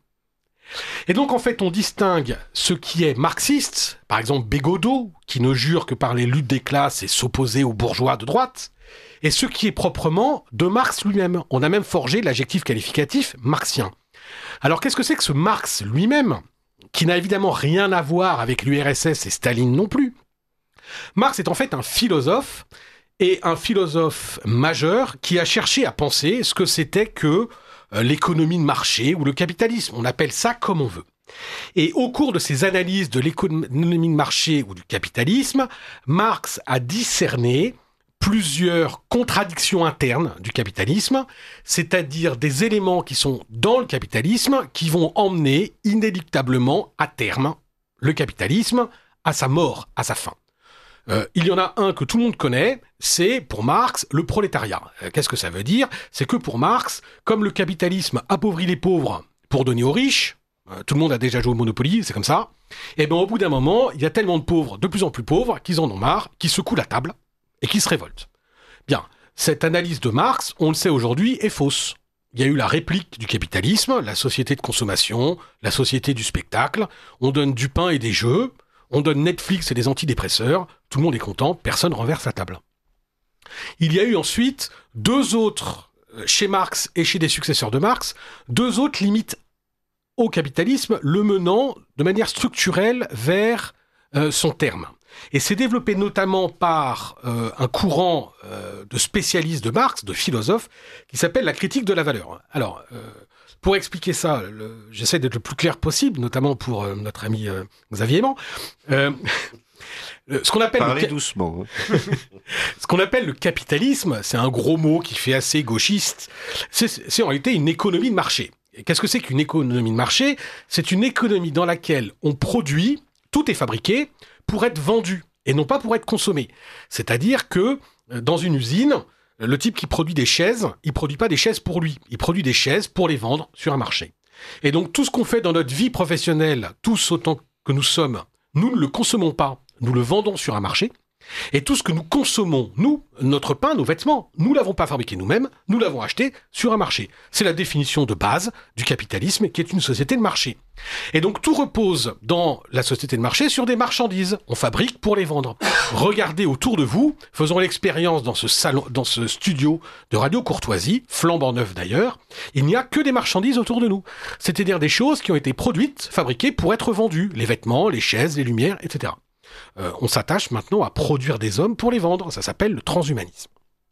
Speaker 4: Et donc, en fait, on distingue ce qui est marxiste, par exemple Bégodeau, qui ne jure que par les luttes des classes et s'opposer aux bourgeois de droite, et ce qui est proprement de Marx lui-même. On a même forgé l'adjectif qualificatif marxien. Alors qu'est-ce que c'est que ce Marx lui-même, qui n'a évidemment rien à voir avec l'URSS et Staline non plus? Marx est en fait un philosophe, et un philosophe majeur qui a cherché à penser ce que c'était que l'économie de marché ou le capitalisme. On appelle ça comme on veut. Et au cours de ses analyses de l'économie de marché ou du capitalisme, Marx a discerné plusieurs contradictions internes du capitalisme, c'est-à-dire des éléments qui sont dans le capitalisme qui vont emmener inéluctablement à terme le capitalisme à sa mort, à sa fin. Il y en a un que tout le monde connaît, c'est pour Marx le prolétariat. Qu'est-ce que ça veut dire? C'est que pour Marx, comme le capitalisme appauvrit les pauvres pour donner aux riches, tout le monde a déjà joué au Monopoly, c'est comme ça, et bien au bout d'un moment, il y a tellement de pauvres, de plus en plus pauvres, qu'ils en ont marre, qu'ils secouent la table, et qui se révoltent. Bien, cette analyse de Marx, on le sait aujourd'hui, est fausse. Il y a eu la réplique du capitalisme, la société de consommation, la société du spectacle, on donne du pain et des jeux, on donne Netflix et des antidépresseurs, tout le monde est content, personne renverse la table. Il y a eu ensuite deux autres, chez Marx et chez des successeurs de Marx, deux autres limites au capitalisme, le menant de manière structurelle vers son terme. Et c'est développé notamment par un courant de spécialistes de Marx, de philosophes, qui s'appelle la critique de la valeur. Alors, pour expliquer ça, j'essaie d'être le plus clair possible, notamment pour notre ami Xavier Aimant. Ce qu'on appelle
Speaker 1: Parlez doucement.
Speaker 4: Ce qu'on appelle le capitalisme, c'est un gros mot qui fait assez gauchiste. C'est en réalité une économie de marché. Et qu'est-ce que c'est qu'une économie de marché? C'est une économie dans laquelle on produit, tout est fabriqué, pour être vendu, et non pas pour être consommé. C'est-à-dire que, dans une usine, le type qui produit des chaises, il produit pas des chaises pour lui, il produit des chaises pour les vendre sur un marché. Et donc tout ce qu'on fait dans notre vie professionnelle, tous autant que nous sommes, nous ne le consommons pas, nous le vendons sur un marché. Et tout ce que nous consommons, nous, notre pain, nos vêtements, nous l'avons pas fabriqué nous-mêmes, nous l'avons acheté sur un marché. C'est la définition de base du capitalisme qui est une société de marché. Et donc tout repose dans la société de marché sur des marchandises. On fabrique pour les vendre. Regardez autour de vous, faisons l'expérience dans ce salon, dans ce studio de Radio Courtoisie, flambant neuf d'ailleurs, il n'y a que des marchandises autour de nous. C'est-à-dire des choses qui ont été produites, fabriquées pour être vendues. Les vêtements, les chaises, les lumières, etc. On s'attache maintenant à produire des hommes pour les vendre. Ça s'appelle le transhumanisme.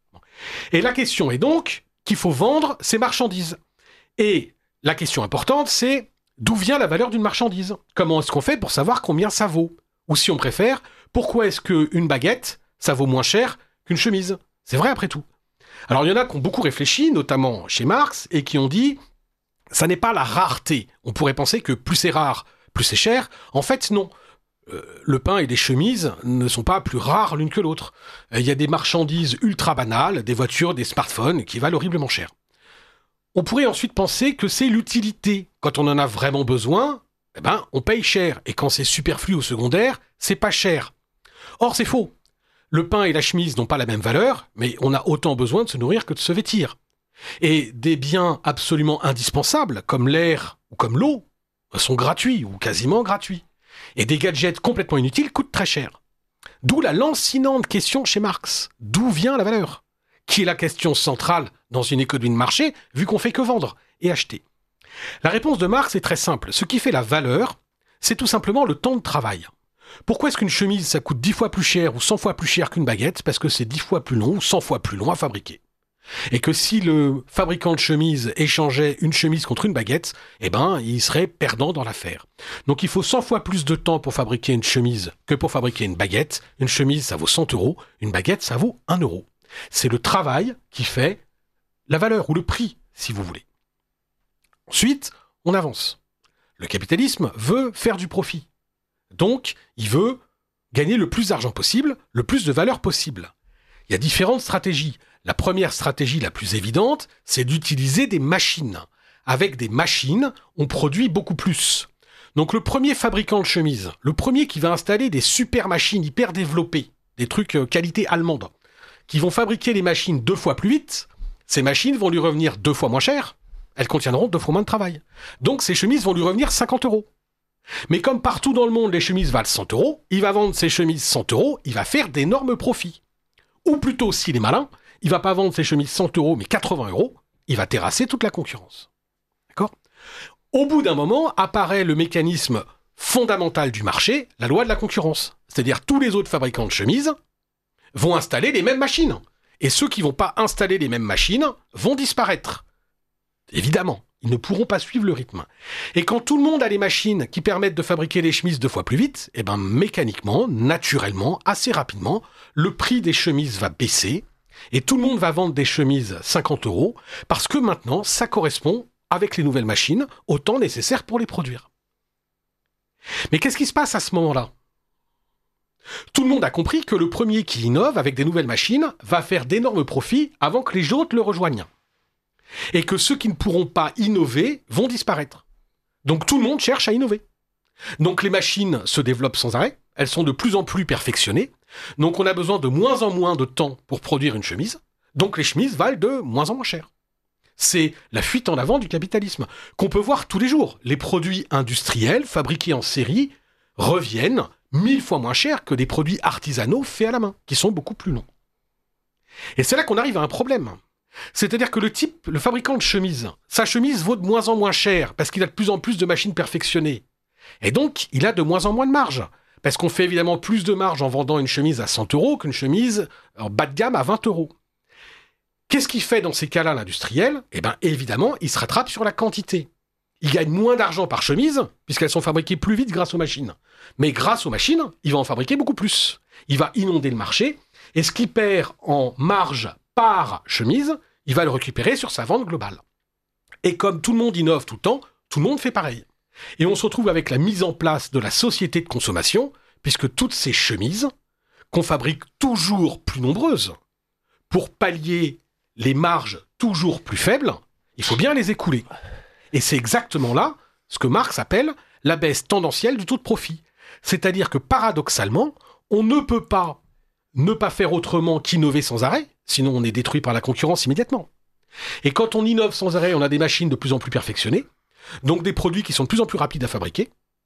Speaker 4: Et la question est donc qu'il faut vendre ces marchandises. Et la question importante, c'est d'où vient la valeur d'une marchandise? Comment est-ce qu'on fait pour savoir combien ça vaut? Ou si on préfère, pourquoi est-ce qu'une baguette, ça vaut moins cher qu'une chemise? C'est vrai après tout. Alors il y en a qui ont beaucoup réfléchi, notamment chez Marx, et qui ont dit ça n'est pas la rareté. On pourrait penser que plus c'est rare, plus c'est cher. En fait, non. Le pain et les chemises ne sont pas plus rares l'une que l'autre. Il y a des marchandises ultra banales, des voitures, des smartphones qui valent horriblement cher. On pourrait ensuite penser que c'est l'utilité. Quand on en a vraiment besoin, eh ben, on paye cher. Et quand c'est superflu ou secondaire, c'est pas cher. Or, c'est faux. Le pain et la chemise n'ont pas la même valeur, mais on a autant besoin de se nourrir que de se vêtir. Et des biens absolument indispensables, comme l'air ou comme l'eau, sont gratuits ou quasiment gratuits. Et des gadgets complètement inutiles coûtent très cher. D'où la lancinante question chez Marx. D'où vient la valeur? Qui est la question centrale dans une économie de marché, vu qu'on fait que vendre et acheter. La réponse de Marx est très simple. Ce qui fait la valeur, c'est tout simplement le temps de travail. Pourquoi est-ce qu'une chemise, ça coûte 10 fois plus cher ou 100 fois plus cher qu'une baguette? Parce que c'est 10 fois plus long ou 100 fois plus long à fabriquer. Et que si le fabricant de chemise échangeait une chemise contre une baguette, eh ben, il serait perdant dans l'affaire. Donc il faut 100 fois plus de temps pour fabriquer une chemise que pour fabriquer une baguette. Une chemise, ça vaut 100 €, une baguette, ça vaut 1 €. C'est le travail qui fait la valeur, ou le prix, si vous voulez. Ensuite, on avance. Le capitalisme veut faire du profit. Donc, il veut gagner le plus d'argent possible, le plus de valeur possible. Il y a différentes stratégies. La première stratégie la plus évidente, c'est d'utiliser des machines. Avec des machines, on produit beaucoup plus. Donc le premier fabricant de chemises, le premier qui va installer des super machines hyper développées, des trucs qualité allemande, qui vont fabriquer les machines 2 fois plus vite, ces machines vont lui revenir 2 fois moins cher, elles contiendront 2 fois moins de travail. Donc ces chemises vont lui revenir 50 €. Mais comme partout dans le monde, les chemises valent 100 €, il va vendre ses chemises 100 €, il va faire d'énormes profits. Ou plutôt, s'il est malin, il va pas vendre ses chemises 100 € mais 80 €, il va terrasser toute la concurrence. D'accord ? Au bout d'un moment, apparaît le mécanisme fondamental du marché, la loi de la concurrence. C'est-à-dire tous les autres fabricants de chemises vont installer les mêmes machines. Et ceux qui vont pas installer les mêmes machines vont disparaître. Évidemment, ils ne pourront pas suivre le rythme. Et quand tout le monde a les machines qui permettent de fabriquer les chemises 2 fois plus vite, eh ben mécaniquement, naturellement, assez rapidement, le prix des chemises va baisser et tout le monde va vendre des chemises 50 € parce que maintenant, ça correspond avec les nouvelles machines, au temps nécessaire pour les produire. Mais qu'est-ce qui se passe à ce moment-là ? Tout le monde a compris que le premier qui innove avec des nouvelles machines va faire d'énormes profits avant que les autres le rejoignent. Et que ceux qui ne pourront pas innover vont disparaître. Donc tout le monde cherche à innover. Donc les machines se développent sans arrêt, elles sont de plus en plus perfectionnées, donc on a besoin de moins en moins de temps pour produire une chemise, donc les chemises valent de moins en moins cher. C'est la fuite en avant du capitalisme, qu'on peut voir tous les jours. Les produits industriels fabriqués en série reviennent 1000 fois moins cher que des produits artisanaux faits à la main, qui sont beaucoup plus longs. Et c'est là qu'on arrive à un problème. C'est-à-dire que le fabricant de chemises, sa chemise vaut de moins en moins cher, parce qu'il a de plus en plus de machines perfectionnées. Et donc, il a de moins en moins de marge. Parce qu'on fait évidemment plus de marge en vendant une chemise à 100 € qu'une chemise en bas de gamme à 20 €. Qu'est-ce qu'il fait dans ces cas-là, l'industriel ? Eh bien, évidemment, il se rattrape sur la quantité. Il gagne moins d'argent par chemise, puisqu'elles sont fabriquées plus vite grâce aux machines. Mais grâce aux machines, il va en fabriquer beaucoup plus. Il va inonder le marché, et ce qu'il perd en marge par chemise, il va le récupérer sur sa vente globale. Et comme tout le monde innove tout le temps, tout le monde fait pareil. Et on se retrouve avec la mise en place de la société de consommation, puisque toutes ces chemises, qu'on fabrique toujours plus nombreuses, pour pallier les marges toujours plus faibles, il faut bien les écouler. Et c'est exactement là ce que Marx appelle la baisse tendancielle du taux de profit. C'est-à-dire que paradoxalement, on ne peut pas ne pas faire autrement qu'innover sans arrêt, sinon on est détruit par la concurrence immédiatement. Et quand on innove sans arrêt, on a des machines de plus en plus perfectionnées, donc des produits qui sont de plus en plus rapides à fabriquer,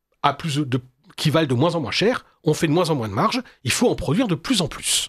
Speaker 4: qui valent de moins en moins cher, on fait de moins en moins de marge, il faut en produire de plus en plus.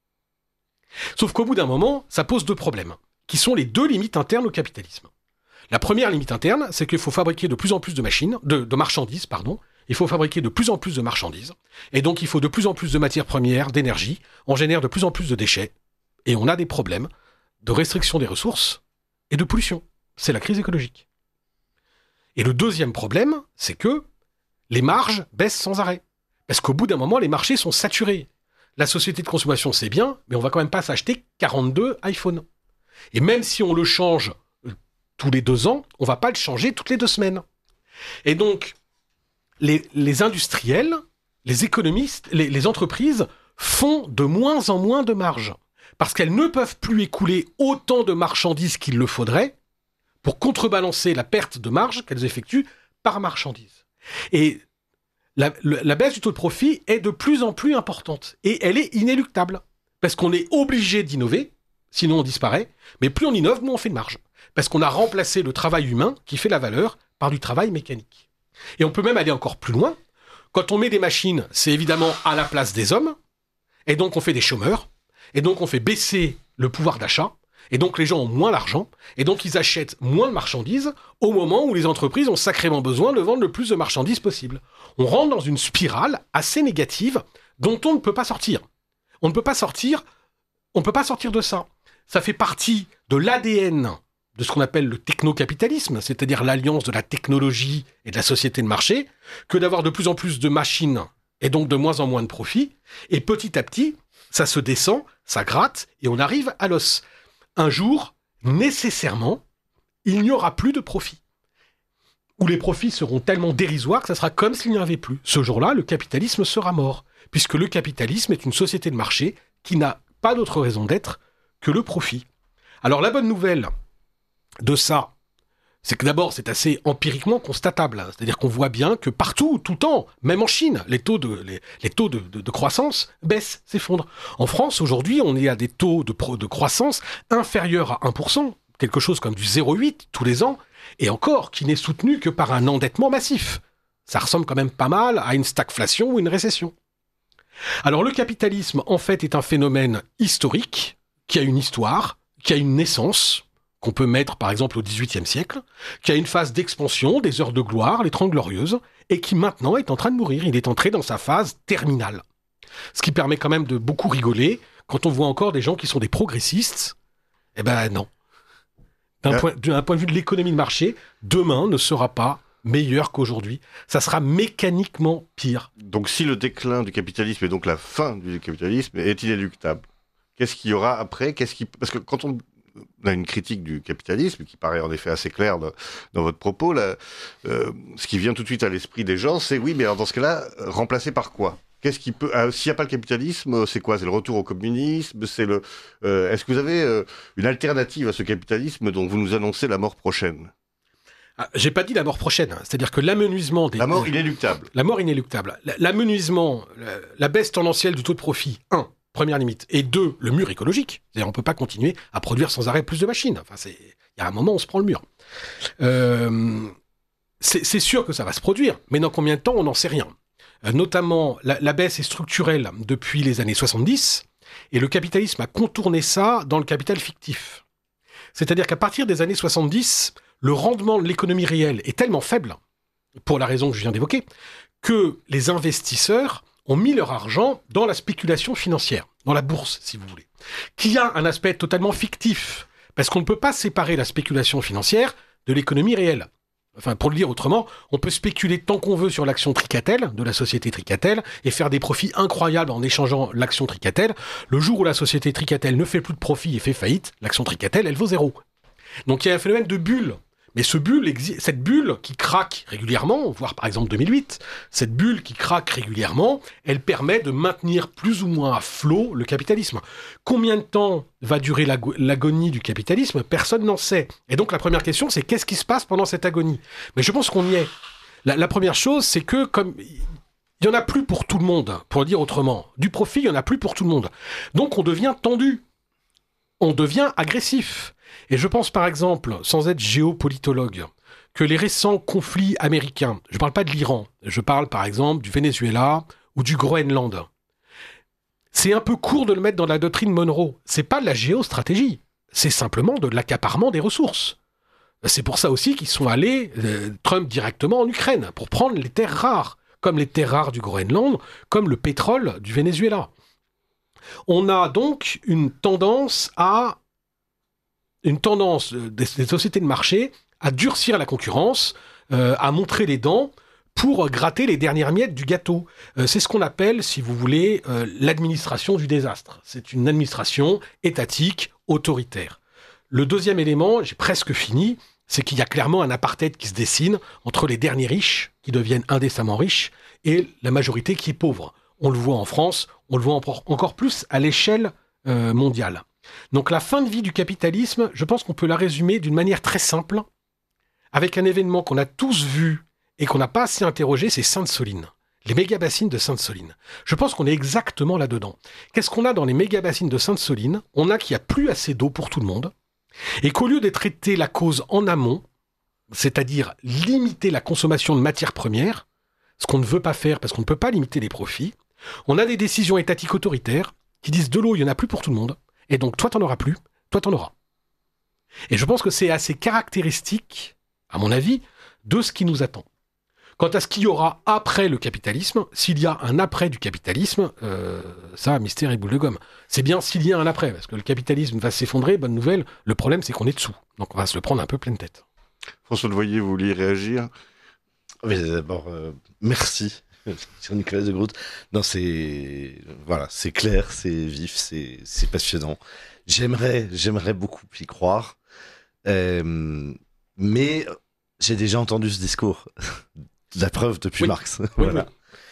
Speaker 4: Sauf qu'au bout d'un moment, ça pose 2 problèmes, qui sont les 2 limites internes au capitalisme. La première limite interne, c'est qu'il faut fabriquer de plus en plus de marchandises, il faut fabriquer de plus en plus de marchandises, et donc il faut de plus en plus de matières premières, d'énergie, on génère de plus en plus de déchets, et on a des problèmes de restriction des ressources et de pollution. C'est la crise écologique. Et le deuxième problème, c'est que les marges baissent sans arrêt. Parce qu'au bout d'un moment, les marchés sont saturés. La société de consommation, c'est bien, mais on va quand même pas s'acheter 42 iPhones. Et même si on le change tous les 2 ans, on va pas le changer toutes les 2 semaines. Et donc, les industriels, les économistes, les entreprises font de moins en moins de marge. Parce qu'elles ne peuvent plus écouler autant de marchandises qu'il le faudrait pour contrebalancer la perte de marge qu'elles effectuent par marchandise. Et la baisse du taux de profit est de plus en plus importante. Et elle est inéluctable. Parce qu'on est obligé d'innover, sinon on disparaît. Mais plus on innove, moins on fait de marge. Parce qu'on a remplacé le travail humain, qui fait la valeur, par du travail mécanique. Et on peut même aller encore plus loin. Quand on met des machines, c'est évidemment à la place des hommes. Et donc on fait des chômeurs. Et donc on fait baisser le pouvoir d'achat. Et donc les gens ont moins d'argent. Et donc ils achètent moins de marchandises au moment où les entreprises ont sacrément besoin de vendre le plus de marchandises possible. On rentre dans une spirale assez négative dont on ne peut pas sortir. On ne peut pas sortir de ça. Ça fait partie de l'ADN de ce qu'on appelle le technocapitalisme, c'est-à-dire l'alliance de la technologie et de la société de marché, que d'avoir de plus en plus de machines et donc de moins en moins de profits. Et petit à petit, ça se descend, ça gratte et on arrive à l'os. Un jour, nécessairement, il n'y aura plus de profit. où les profits seront tellement dérisoires que ça sera comme s'il n'y en avait plus. Ce jour-là, le capitalisme sera mort, puisque le capitalisme est une société de marché qui n'a pas d'autre raison d'être que le profit. Alors la bonne nouvelle de ça, c'est que d'abord, c'est assez empiriquement constatable. C'est-à-dire qu'on voit bien que partout, tout le temps, même en Chine, les taux de croissance baissent, s'effondrent. En France, aujourd'hui, on est à des taux de croissance inférieurs à 1%, quelque chose comme du 0,8 tous les ans, et encore, qui n'est soutenu que par un endettement massif. Ça ressemble quand même pas mal à une stagflation ou une récession. Alors le capitalisme, en fait, est un phénomène historique, qui a une histoire, qui a une naissance, qu'on peut mettre par exemple au XVIIIe siècle, qui a une phase d'expansion, des heures de gloire, les 30 Glorieuses, et qui maintenant est en train de mourir. Il est entré dans sa phase terminale. Ce qui permet quand même de beaucoup rigoler quand on voit encore des gens qui sont des progressistes. Eh ben non. D'un point de vue de l'économie de marché, demain ne sera pas meilleur qu'aujourd'hui. Ça sera mécaniquement pire.
Speaker 1: Donc si le déclin du capitalisme et donc la fin du capitalisme est inéluctable, qu'est-ce qu'il y aura après ? Parce que quand on a une critique du capitalisme, qui paraît en effet assez claire dans votre propos, là, ce qui vient tout de suite à l'esprit des gens, c'est oui, mais alors dans ce cas-là, remplacé par quoi ? Qu'est-ce qui peut... s'il n'y a pas le capitalisme, c'est quoi ? C'est le retour au communisme ? Est-ce que vous avez une alternative à ce capitalisme dont vous nous annoncez la mort prochaine ?
Speaker 4: J'ai pas dit la mort prochaine, c'est-à-dire que l'amenuisement des...
Speaker 1: La mort inéluctable.
Speaker 4: La mort inéluctable. L'amenuisement, la baisse tendancielle du taux de profit, 1, première limite, et 2, le mur écologique. C'est-à-dire on peut pas continuer à produire sans arrêt plus de machines. Enfin, il y a un moment, on se prend le mur. C'est sûr que ça va se produire, mais dans combien de temps, on n'en sait rien. Notamment, la baisse est structurelle depuis les années 70, et le capitalisme a contourné ça dans le capital fictif. C'est-à-dire qu'à partir des années 70, le rendement de l'économie réelle est tellement faible, pour la raison que je viens d'évoquer, que les investisseurs ont mis leur argent dans la spéculation financière, dans la bourse, si vous voulez, qui a un aspect totalement fictif, parce qu'on ne peut pas séparer la spéculation financière de l'économie réelle. Enfin, pour le dire autrement, on peut spéculer tant qu'on veut sur l'action Tricatel, de la société Tricatel, et faire des profits incroyables en échangeant l'action Tricatel. Le jour où la société Tricatel ne fait plus de profit et fait faillite, l'action Tricatel, elle vaut 0. Donc il y a un phénomène de bulle. Mais cette bulle qui craque régulièrement, voire par exemple 2008, cette bulle qui craque régulièrement, elle permet de maintenir plus ou moins à flot le capitalisme. Combien de temps va durer l'agonie du capitalisme ? Personne n'en sait. Et donc la première question, c'est qu'est-ce qui se passe pendant cette agonie ? Mais je pense qu'on y est. La première chose, c'est que comme il n'y en a plus pour tout le monde, pour le dire autrement, du profit, il n'y en a plus pour tout le monde. Donc on devient tendu. On devient agressif. Et je pense par exemple, sans être géopolitologue, que les récents conflits américains, je ne parle pas de l'Iran, je parle par exemple du Venezuela ou du Groenland, c'est un peu court de le mettre dans la doctrine Monroe. C'est pas de la géostratégie, c'est simplement de l'accaparement des ressources. C'est pour ça aussi qu'ils sont allés, Trump directement en Ukraine, pour prendre les terres rares, comme les terres rares du Groenland, comme le pétrole du Venezuela. On a donc une tendance des sociétés de marché à durcir la concurrence, à montrer les dents pour gratter les dernières miettes du gâteau. C'est ce qu'on appelle, si vous voulez, l'administration du désastre. C'est une administration étatique, autoritaire. Le deuxième élément, j'ai presque fini, c'est qu'il y a clairement un apartheid qui se dessine entre les derniers riches, qui deviennent indécemment riches, et la majorité qui est pauvre. On le voit en France, on le voit encore plus à l'échelle mondiale. Donc la fin de vie du capitalisme, je pense qu'on peut la résumer d'une manière très simple, avec un événement qu'on a tous vu et qu'on n'a pas assez interrogé, c'est Sainte-Soline. Les méga-bassines de Sainte-Soline. Je pense qu'on est exactement là-dedans. Qu'est-ce qu'on a dans les méga-bassines de Sainte-Soline ? On a qu'il n'y a plus assez d'eau pour tout le monde, et qu'au lieu de traiter la cause en amont, c'est-à-dire limiter la consommation de matières premières, ce qu'on ne veut pas faire parce qu'on ne peut pas limiter les profits, on a des décisions étatiques autoritaires qui disent de l'eau, il n'y en a plus pour tout le monde, et donc toi t'en auras plus, toi t'en auras. Et je pense que c'est assez caractéristique, à mon avis, de ce qui nous attend. Quant à ce qu'il y aura après le capitalisme, s'il y a un après du capitalisme, ça, mystère et boule de gomme. C'est bien s'il y a un après, parce que le capitalisme va s'effondrer, bonne nouvelle, le problème c'est qu'on est dessous. Donc on va se le prendre un peu pleine tête.
Speaker 1: François Devoyer, vous vouliez réagir ?
Speaker 3: Mais d'abord, merci sur Nicolas de Groot. Non, c'est clair, c'est vif, c'est passionnant. J'aimerais beaucoup y croire, mais J'ai déjà entendu ce discours. La preuve depuis Marx.
Speaker 4: Oui,
Speaker 3: Voilà.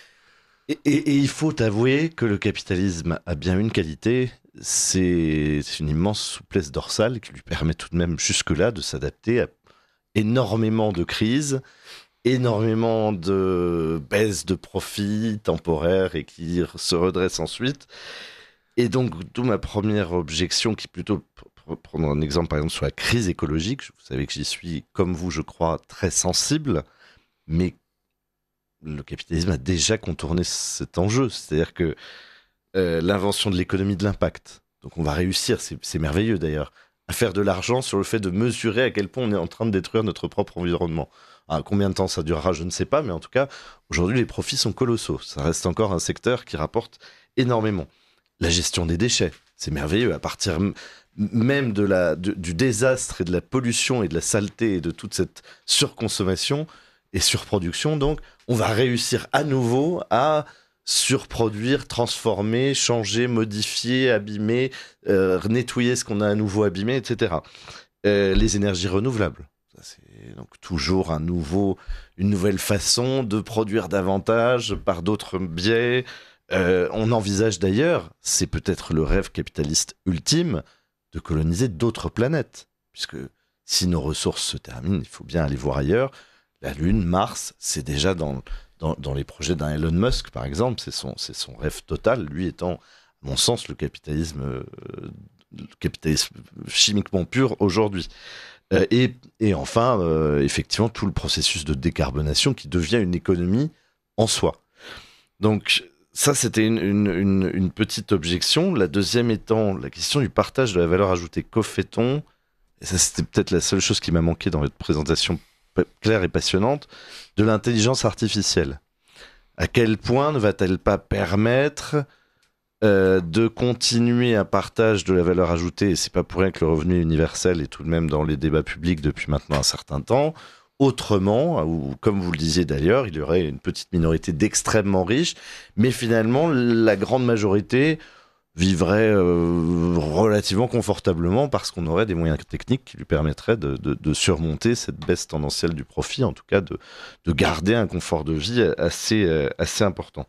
Speaker 3: Et il faut avouer que le capitalisme a bien une qualité, c'est une immense souplesse dorsale qui lui permet tout de même jusque-là de s'adapter à énormément de crises, énormément de baisses de profits temporaires et qui se redressent ensuite. Et donc, d'où ma première objection qui plutôt, pour prendre un exemple par exemple sur la crise écologique, vous savez que j'y suis, comme vous je crois, très sensible, mais le capitalisme a déjà contourné cet enjeu, c'est-à-dire que l'invention de l'économie de l'impact, donc on va réussir, c'est merveilleux d'ailleurs, à faire de l'argent sur le fait de mesurer à quel point on est en train de détruire notre propre environnement. Combien de temps ça durera, je ne sais pas, mais en tout cas, aujourd'hui les profits sont colossaux, ça reste encore un secteur qui rapporte énormément. La gestion des déchets, c'est merveilleux, à partir même du désastre et de la pollution et de la saleté et de toute cette surconsommation et surproduction, donc on va réussir à nouveau à surproduire, transformer, changer, modifier, abîmer, nettoyer ce qu'on a à nouveau abîmé, etc. Les énergies renouvelables, ça, c'est donc toujours une nouvelle façon de produire davantage par d'autres biais. On envisage d'ailleurs, c'est peut-être le rêve capitaliste ultime, de coloniser d'autres planètes, puisque si nos ressources se terminent, il faut bien aller voir ailleurs. La Lune, Mars, c'est déjà dans les projets d'un Elon Musk, par exemple, c'est son rêve total, lui étant, à mon sens, le capitalisme chimiquement pur aujourd'hui. Et enfin, effectivement, tout le processus de décarbonation qui devient une économie en soi. Donc, ça, c'était une petite objection. La deuxième étant la question du partage de la valeur ajoutée. Qu'en fait-on ? Et ça, c'était peut-être la seule chose qui m'a manqué dans votre présentation claire et passionnante, de l'intelligence artificielle. À quel point ne va-t-elle pas permettre de continuer un partage de la valeur ajoutée, et c'est pas pour rien que le revenu universel est tout de même dans les débats publics depuis maintenant un certain temps, autrement, ou comme vous le disiez d'ailleurs, il y aurait une petite minorité d'extrêmement riches, mais finalement la grande majorité vivrait relativement confortablement parce qu'on aurait des moyens techniques qui lui permettraient de surmonter cette baisse tendancielle du profit, en tout cas de garder un confort de vie assez important.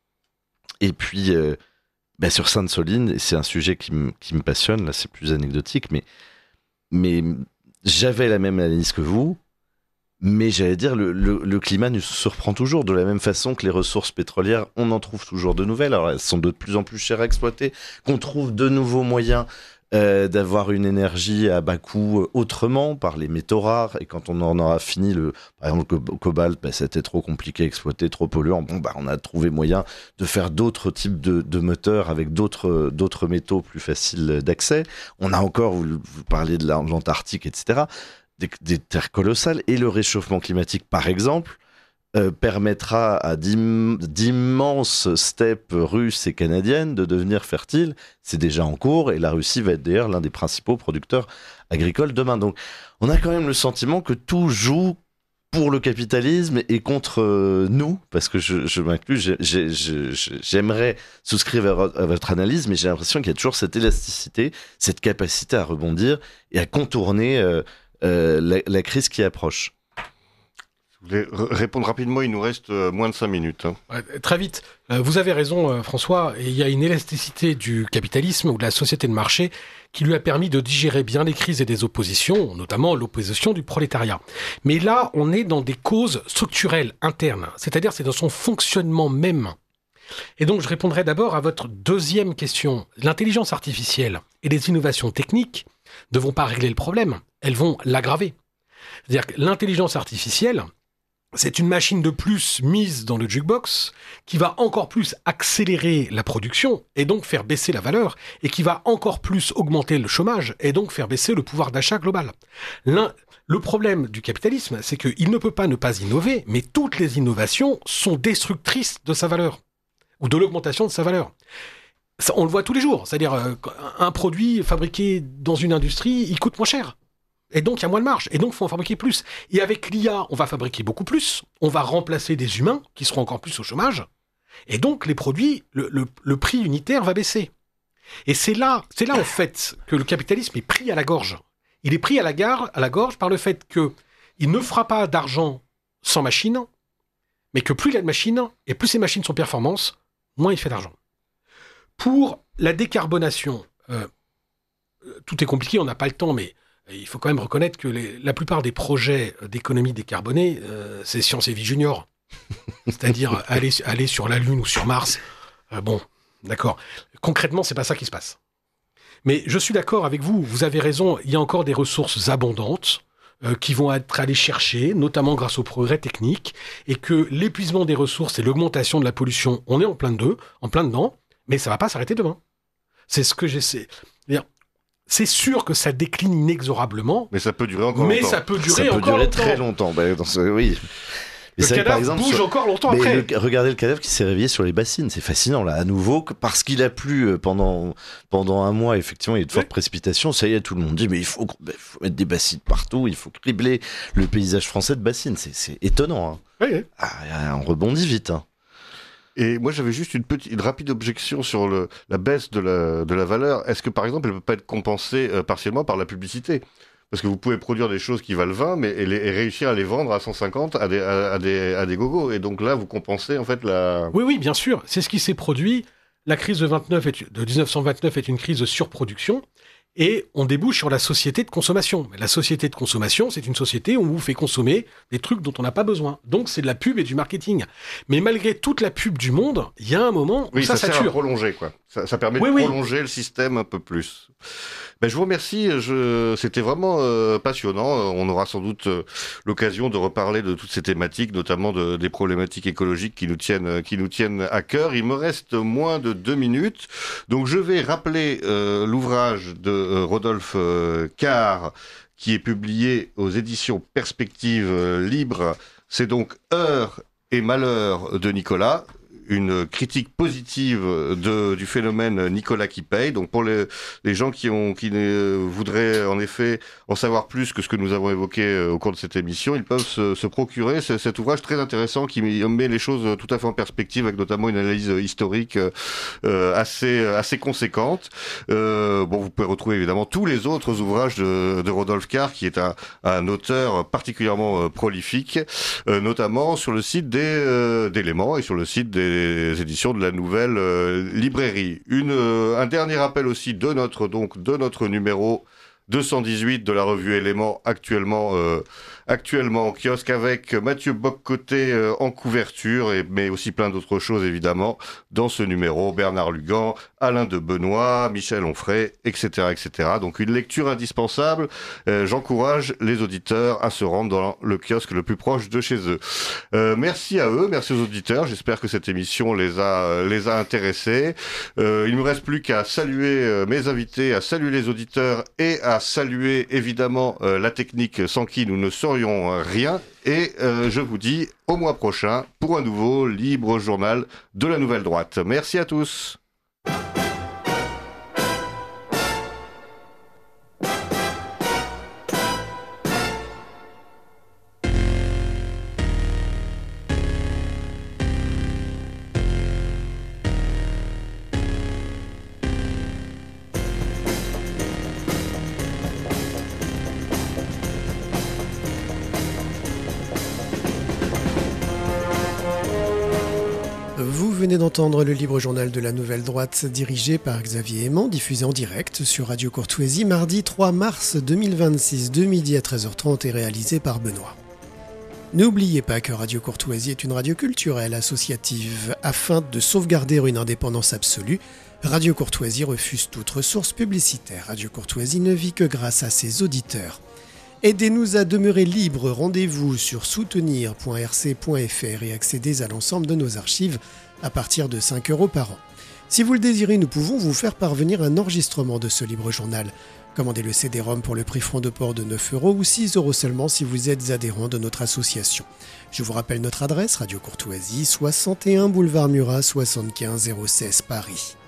Speaker 3: Et puis, sur Sainte-Soline, et c'est un sujet qui me passionne, là c'est plus anecdotique, mais j'avais la même analyse que vous, mais j'allais dire, le climat nous surprend toujours, de la même façon que les ressources pétrolières, on en trouve toujours de nouvelles. Alors elles sont de plus en plus chères à exploiter, qu'on trouve de nouveaux moyens d'avoir une énergie à bas coût autrement, par les métaux rares, et quand on en aura fini, par exemple le cobalt, c'était trop compliqué à exploiter, trop polluant, on a trouvé moyen de faire d'autres types de moteurs avec d'autres métaux plus faciles d'accès. On a encore, vous parlez de l'Antarctique, etc., des terres colossales, et le réchauffement climatique, par exemple, permettra à d'immenses steppes russes et canadiennes de devenir fertiles. C'est déjà en cours, et la Russie va être d'ailleurs l'un des principaux producteurs agricoles demain. Donc, on a quand même le sentiment que tout joue pour le capitalisme et contre nous, parce que je m'inclus, j'aimerais souscrire à votre analyse, mais j'ai l'impression qu'il y a toujours cette élasticité, cette capacité à rebondir et à contourner la crise qui approche.
Speaker 1: Vous voulez répondre rapidement, il nous reste moins de 5 minutes.
Speaker 4: Ouais, très vite. Vous avez raison, François, et il y a une élasticité du capitalisme ou de la société de marché qui lui a permis de digérer bien les crises et des oppositions, notamment l'opposition du prolétariat. Mais là, on est dans des causes structurelles internes, c'est-à-dire c'est dans son fonctionnement même. Et donc, je répondrai d'abord à votre deuxième question. L'intelligence artificielle et les innovations techniques ne vont pas régler le problème, elles vont l'aggraver. C'est-à-dire que l'intelligence artificielle, c'est une machine de plus mise dans le jukebox qui va encore plus accélérer la production et donc faire baisser la valeur, et qui va encore plus augmenter le chômage et donc faire baisser le pouvoir d'achat global. Le problème du capitalisme, c'est qu'il ne peut pas ne pas innover, mais toutes les innovations sont destructrices de sa valeur ou de l'augmentation de sa valeur. Ça, on le voit tous les jours, c'est-à-dire un produit fabriqué dans une industrie, il coûte moins cher. Et donc, il y a moins de marge. Et donc, il faut en fabriquer plus. Et avec l'IA, on va fabriquer beaucoup plus. On va remplacer des humains qui seront encore plus au chômage. Et donc, les produits, le prix unitaire va baisser. Et c'est là, en fait, que le capitalisme est pris à la gorge. Il est pris à la gorge par le fait que il ne fera pas d'argent sans machine, mais que plus il y a de machines, et plus ces machines sont performantes, moins il fait d'argent. Pour la décarbonation, tout est compliqué, on n'a pas le temps, mais il faut quand même reconnaître que la plupart des projets d'économie décarbonée, c'est Science et Vie Junior. C'est-à-dire aller sur la Lune ou sur Mars. Bon, d'accord. Concrètement, c'est pas ça qui se passe. Mais je suis d'accord avec vous, vous avez raison, il y a encore des ressources abondantes qui vont être allées chercher, notamment grâce au progrès technique, et que l'épuisement des ressources et l'augmentation de la pollution, on est en plein dedans, mais ça va pas s'arrêter demain. C'est ce que j'essaie. C'est sûr que ça décline inexorablement.
Speaker 1: Mais ça peut durer encore longtemps.
Speaker 4: Mais ça peut durer encore longtemps.
Speaker 3: Très longtemps. Oui.
Speaker 4: Le cadavre bouge encore longtemps après.
Speaker 3: Regardez le cadavre qui s'est réveillé sur les bassines. C'est fascinant, là, à nouveau, parce qu'il a plu pendant un mois, effectivement, il y a eu de fortes précipitations. Ça y est, tout le monde dit, mais il faut mettre des bassines partout, il faut cribler le paysage français de bassines. C'est étonnant. Hein.
Speaker 4: Oui.
Speaker 3: On rebondit vite. Hein.
Speaker 1: Et moi, j'avais juste une rapide objection sur la baisse de la valeur. Est-ce que, par exemple, elle ne peut pas être compensée partiellement par la publicité ? Parce que vous pouvez produire des choses qui valent 20, mais et réussir à les vendre à 150 à des gogos. Et donc là, vous compensez, en fait, la...
Speaker 4: Oui, bien sûr. C'est ce qui s'est produit. La crise de 1929 est une crise de surproduction. Et on débouche sur la société de consommation. La société de consommation, c'est une société où on vous fait consommer des trucs dont on n'a pas besoin. Donc, c'est de la pub et du marketing. Mais malgré toute la pub du monde, il y a un moment où ça
Speaker 1: sert à prolonger, quoi. Ça permet de prolonger le système un peu plus. Je vous remercie. C'était vraiment passionnant. On aura sans doute l'occasion de reparler de toutes ces thématiques, notamment des problématiques écologiques qui nous tiennent à cœur. Il me reste moins de 2 minutes, donc je vais rappeler l'ouvrage de Rodolphe Carr qui est publié aux éditions Perspectives Libres. C'est donc Heures et malheurs de Nicolas. Une critique positive du phénomène Nicolas qui paye. Donc pour les gens qui voudraient en effet en savoir plus que ce que nous avons évoqué au cours de cette émission, ils peuvent se procurer cet ouvrage très intéressant qui met les choses tout à fait en perspective, avec notamment une analyse historique assez conséquente. Vous pouvez retrouver évidemment tous les autres ouvrages de Rodolphe Carr, qui est un auteur particulièrement prolifique, notamment sur le site d'Éléments et sur le site des éditions de la Nouvelle Librairie. Un dernier rappel aussi de notre numéro 218 de la revue Éléments, actuellement en kiosque, avec Mathieu Boccoté en couverture, mais aussi plein d'autres choses évidemment dans ce numéro. Bernard Lugan, Alain de Benoît, Michel Onfray, etc., etc. Donc une lecture indispensable. J'encourage les auditeurs à se rendre dans le kiosque le plus proche de chez eux. Merci à eux, merci aux auditeurs. J'espère que cette émission les a intéressés. Il me reste plus qu'à saluer mes invités, à saluer les auditeurs et à saluer évidemment la technique sans qui nous ne serions rien. Et je vous dis au mois prochain pour un nouveau Libre Journal de la Nouvelle Droite. Merci à tous.
Speaker 7: Vous venez d'entendre le Libre Journal de la Nouvelle Droite dirigé par Xavier Aimant, diffusé en direct sur Radio Courtoisie mardi 3 mars 2026 de midi à 13h30 et réalisé par Benoît. N'oubliez pas que Radio Courtoisie est une radio culturelle associative. Afin de sauvegarder une indépendance absolue, Radio Courtoisie refuse toute ressource publicitaire. Radio Courtoisie ne vit que grâce à ses auditeurs. Aidez-nous à demeurer libres. Rendez-vous sur soutenir.rc.fr et accédez à l'ensemble de nos archives à partir de 5 € par an. Si vous le désirez, nous pouvons vous faire parvenir un enregistrement de ce libre journal. Commandez le CD-ROM pour le prix franc de port de 9 € ou 6 € seulement si vous êtes adhérent de notre association. Je vous rappelle notre adresse, Radio Courtoisie, 61 boulevard Murat, 75 016 Paris.